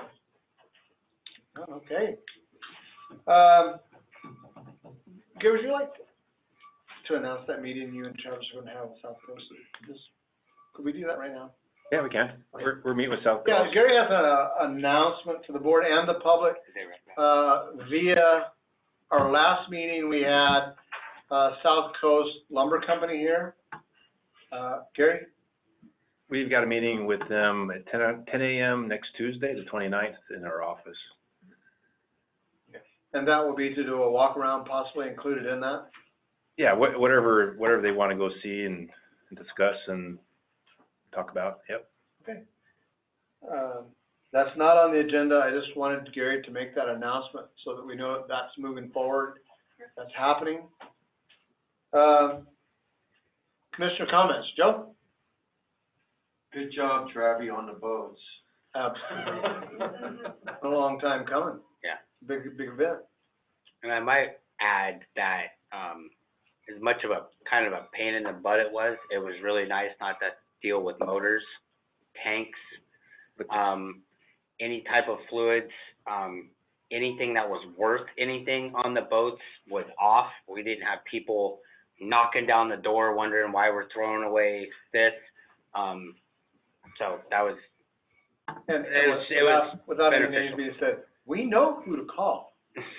Oh, okay. Um, Gary, would you like to announce that meeting you and Travis are going to have with South Coast? Just, could we do that right now? Yeah, we can. We're, we're meeting with South Coast. Yeah, Gary has an announcement for the board and the public uh, via our last meeting. We had uh, South Coast Lumber Company here. Uh, Gary? We've got a meeting with them at ten A M next Tuesday, the twenty-ninth, in our office. And that will be to do a walk around, possibly included in that? yeah, wha- whatever, whatever they wanna go see and, and discuss and talk about, yep. Okay. Um, that's not on the agenda, I just wanted Gary to make that announcement so that we know that's moving forward, that's happening. Um, Commissioner comments, Joe? Good job, Travi, on the boats. Absolutely. A long time coming. Yeah. Big, big event. And I might add that, um, as much of a, kind of a pain in the butt it was, it was really nice not to deal with motors, tanks, um, any type of fluids, um, anything that was worth anything on the boats was off. We didn't have people knocking down the door wondering why we're throwing away this. Um, so that was, And, It and was- it was without, without any beneficial. names being said, we know who to call.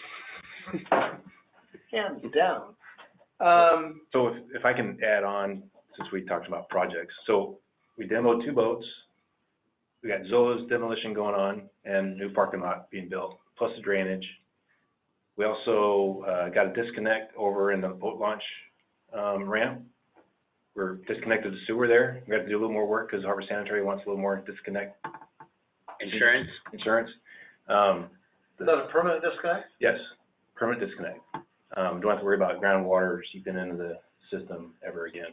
Hands down. Um, So if, if I can add on, since we talked about projects, so we demoed two boats. We got Zola's demolition going on and new parking lot being built, plus the drainage. We also, uh, got a disconnect over in the boat launch, um, ramp. We're disconnected the sewer there. We have to do a little more work because Harbor Sanitary wants a little more disconnect insurance, insurance. Um, is that a permanent disconnect? Yes, permanent disconnect. Um, don't have to worry about groundwater seeping into the system ever again.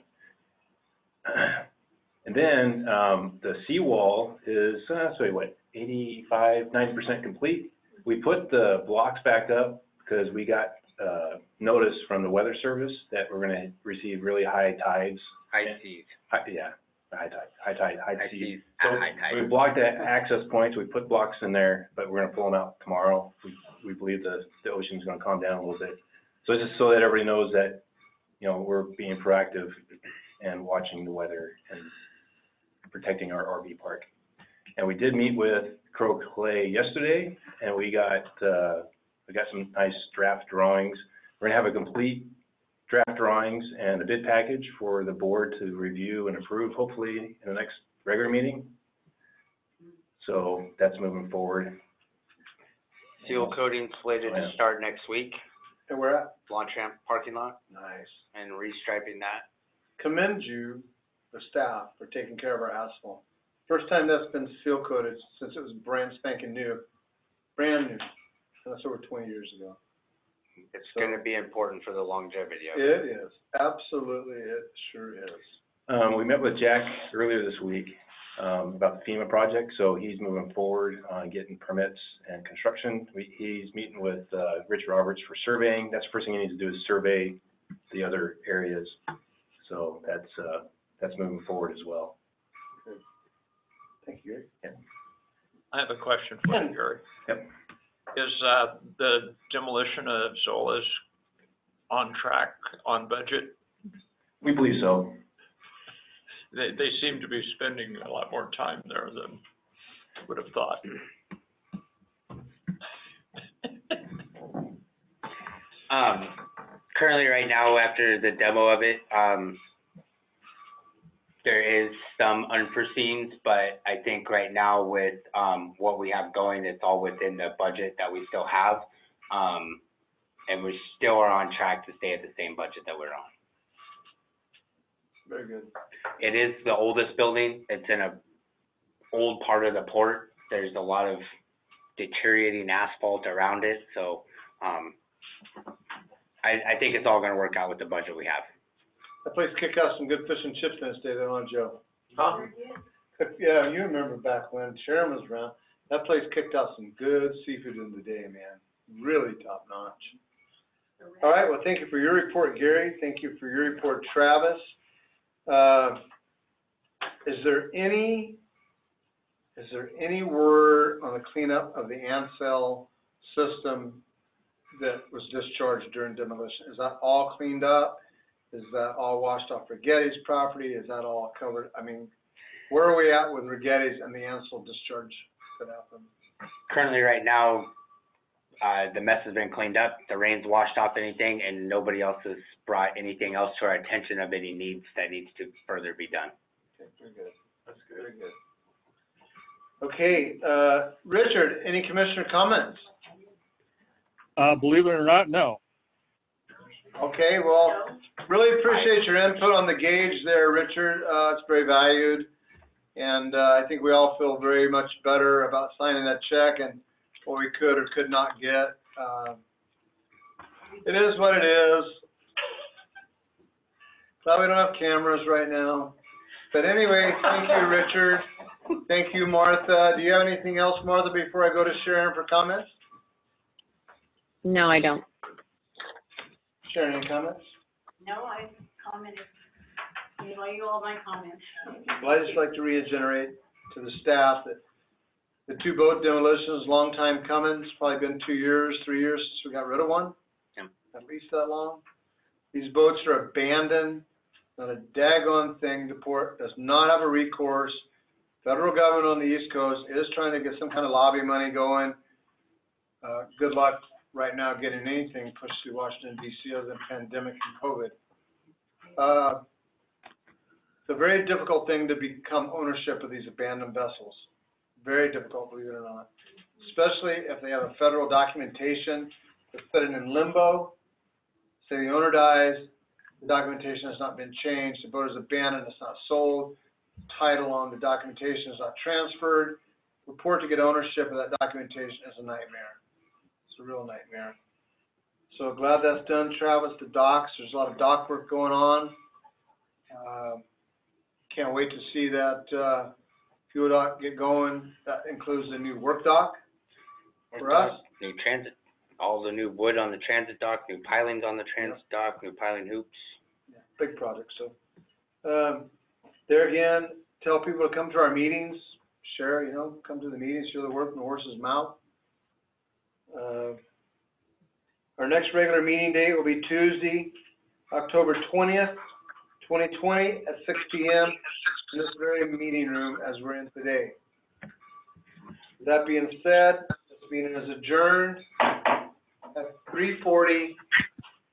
And then, um, the seawall is, uh, so what, eighty-five, ninety percent complete. We put the blocks back up because we got, uh, notice from the weather service that we're gonna receive really high tides. high seas, High, yeah, high tide, high tide, high high seas. seas, So at high tide. we blocked the access points, we put blocks in there, but we're gonna pull them out tomorrow. We, we believe the, the ocean's gonna calm down a little bit. So it's just so that everybody knows that, you know, we're being proactive and watching the weather and protecting our R V park. And we did meet with Crow Clay yesterday, and we got, uh, we got some nice draft drawings. We're gonna have a complete draft drawings and a bid package for the board to review and approve, hopefully in the next regular meeting. So that's moving forward. Seal coating slated to start next week, And we're at, launch ramp parking lot, nice. and restriping that. Commend you, the staff, for taking care of our asphalt. First time that's been seal coated since it was brand spanking new, brand new. That's over twenty years ago. It's So- gonna be important for the longevity of it. It is, absolutely, it sure is. Um, we met with Jack earlier this week, um, about the FEMA project, so he's moving forward on getting permits and construction. We, he's meeting with, uh, Rich Roberts for surveying. That's the first thing he needs to do is survey the other areas. So that's, uh, that's moving forward as well. Thank you, Gary. I have a question for you, Gary. Yep. Is, uh, the demolition of Zola's on track, on budget? We believe so. They, they seem to be spending a lot more time there than I would have thought. Um, currently, right now, after the demo of it, um, there is some unforeseens, but I think right now with, um, what we have going, it's all within the budget that we still have. Um, and we still are on track to stay at the same budget that we're on. Very good. It is the oldest building. It's in a old part of the port. There's a lot of deteriorating asphalt around it, so, um, I, I think it's all gonna work out with the budget we have. That place kicked out some good fish and chips in its day, there on Joe. Huh? Yeah, you remember back when Sharon was around, that place kicked out some good seafood in the day, man. Really top notch. All right, well, thank you for your report, Gary. Thank you for your report, Travis. Uh, is there any, is there any word on the cleanup of the Ansel system that was discharged during demolition? Is that all cleaned up? Is that all washed off Rigetti's property? Is that all covered? I mean, where are we at with Rigetti's and the Ansel discharge that happened? Currently, right now, uh, the mess has been cleaned up, the rain's washed off anything, and nobody else has brought anything else to our attention of any needs that needs to further be done. Okay, very good. That's very good. Okay, uh, Richard, any commissioner comments? Uh, believe it or not, no. Okay, well, really appreciate your input on the gauge there, Richard. Uh, it's very valued. And, uh, I think we all feel very much better about signing that check and what we could or could not get. Uh, it is what it is. Glad we don't have cameras right now. But anyway, thank you, Richard. Thank you, Martha. Do you have anything else, Martha, before I go to Sharon for comments? No, I don't. Sharon, any comments? No, I commented, you know, you all my comments. Well, I'd just like to reiterate to the staff that the two boat demolitions, long time coming. It's probably been two years, three years since we got rid of one. Yeah. At least that long. These boats are abandoned, not a daggone thing. The port does not have a recourse. Federal government on the East Coast is trying to get some kind of lobby money going. Uh, good luck right now getting anything pushed through Washington, D C other than pandemic and COVID. Uh, it's a very difficult thing to become ownership of these abandoned vessels. Very difficult, believe it or not. Especially if they have a federal documentation that's sitting in limbo. Say the owner dies, the documentation has not been changed, the boat is abandoned, it's not sold, title on the documentation is not transferred. Report to get ownership of that documentation is a nightmare. It's a real nightmare. So glad that's done, Travis. The docks, there's a lot of dock work going on. Uh, can't wait to see that uh, fuel dock get going. That includes the new work dock for us. New transit, all the new wood on the transit dock, new pilings on the transit dock, new piling hoops. Yeah, big project. So um, there again, tell people to come to our meetings. Share, you know, come to the meetings, hear the word from the horse's mouth. Uh, our next regular meeting date will be Tuesday, October twentieth, twenty twenty at six P M in this very meeting room as we're in today. That being said, this meeting is adjourned at three forty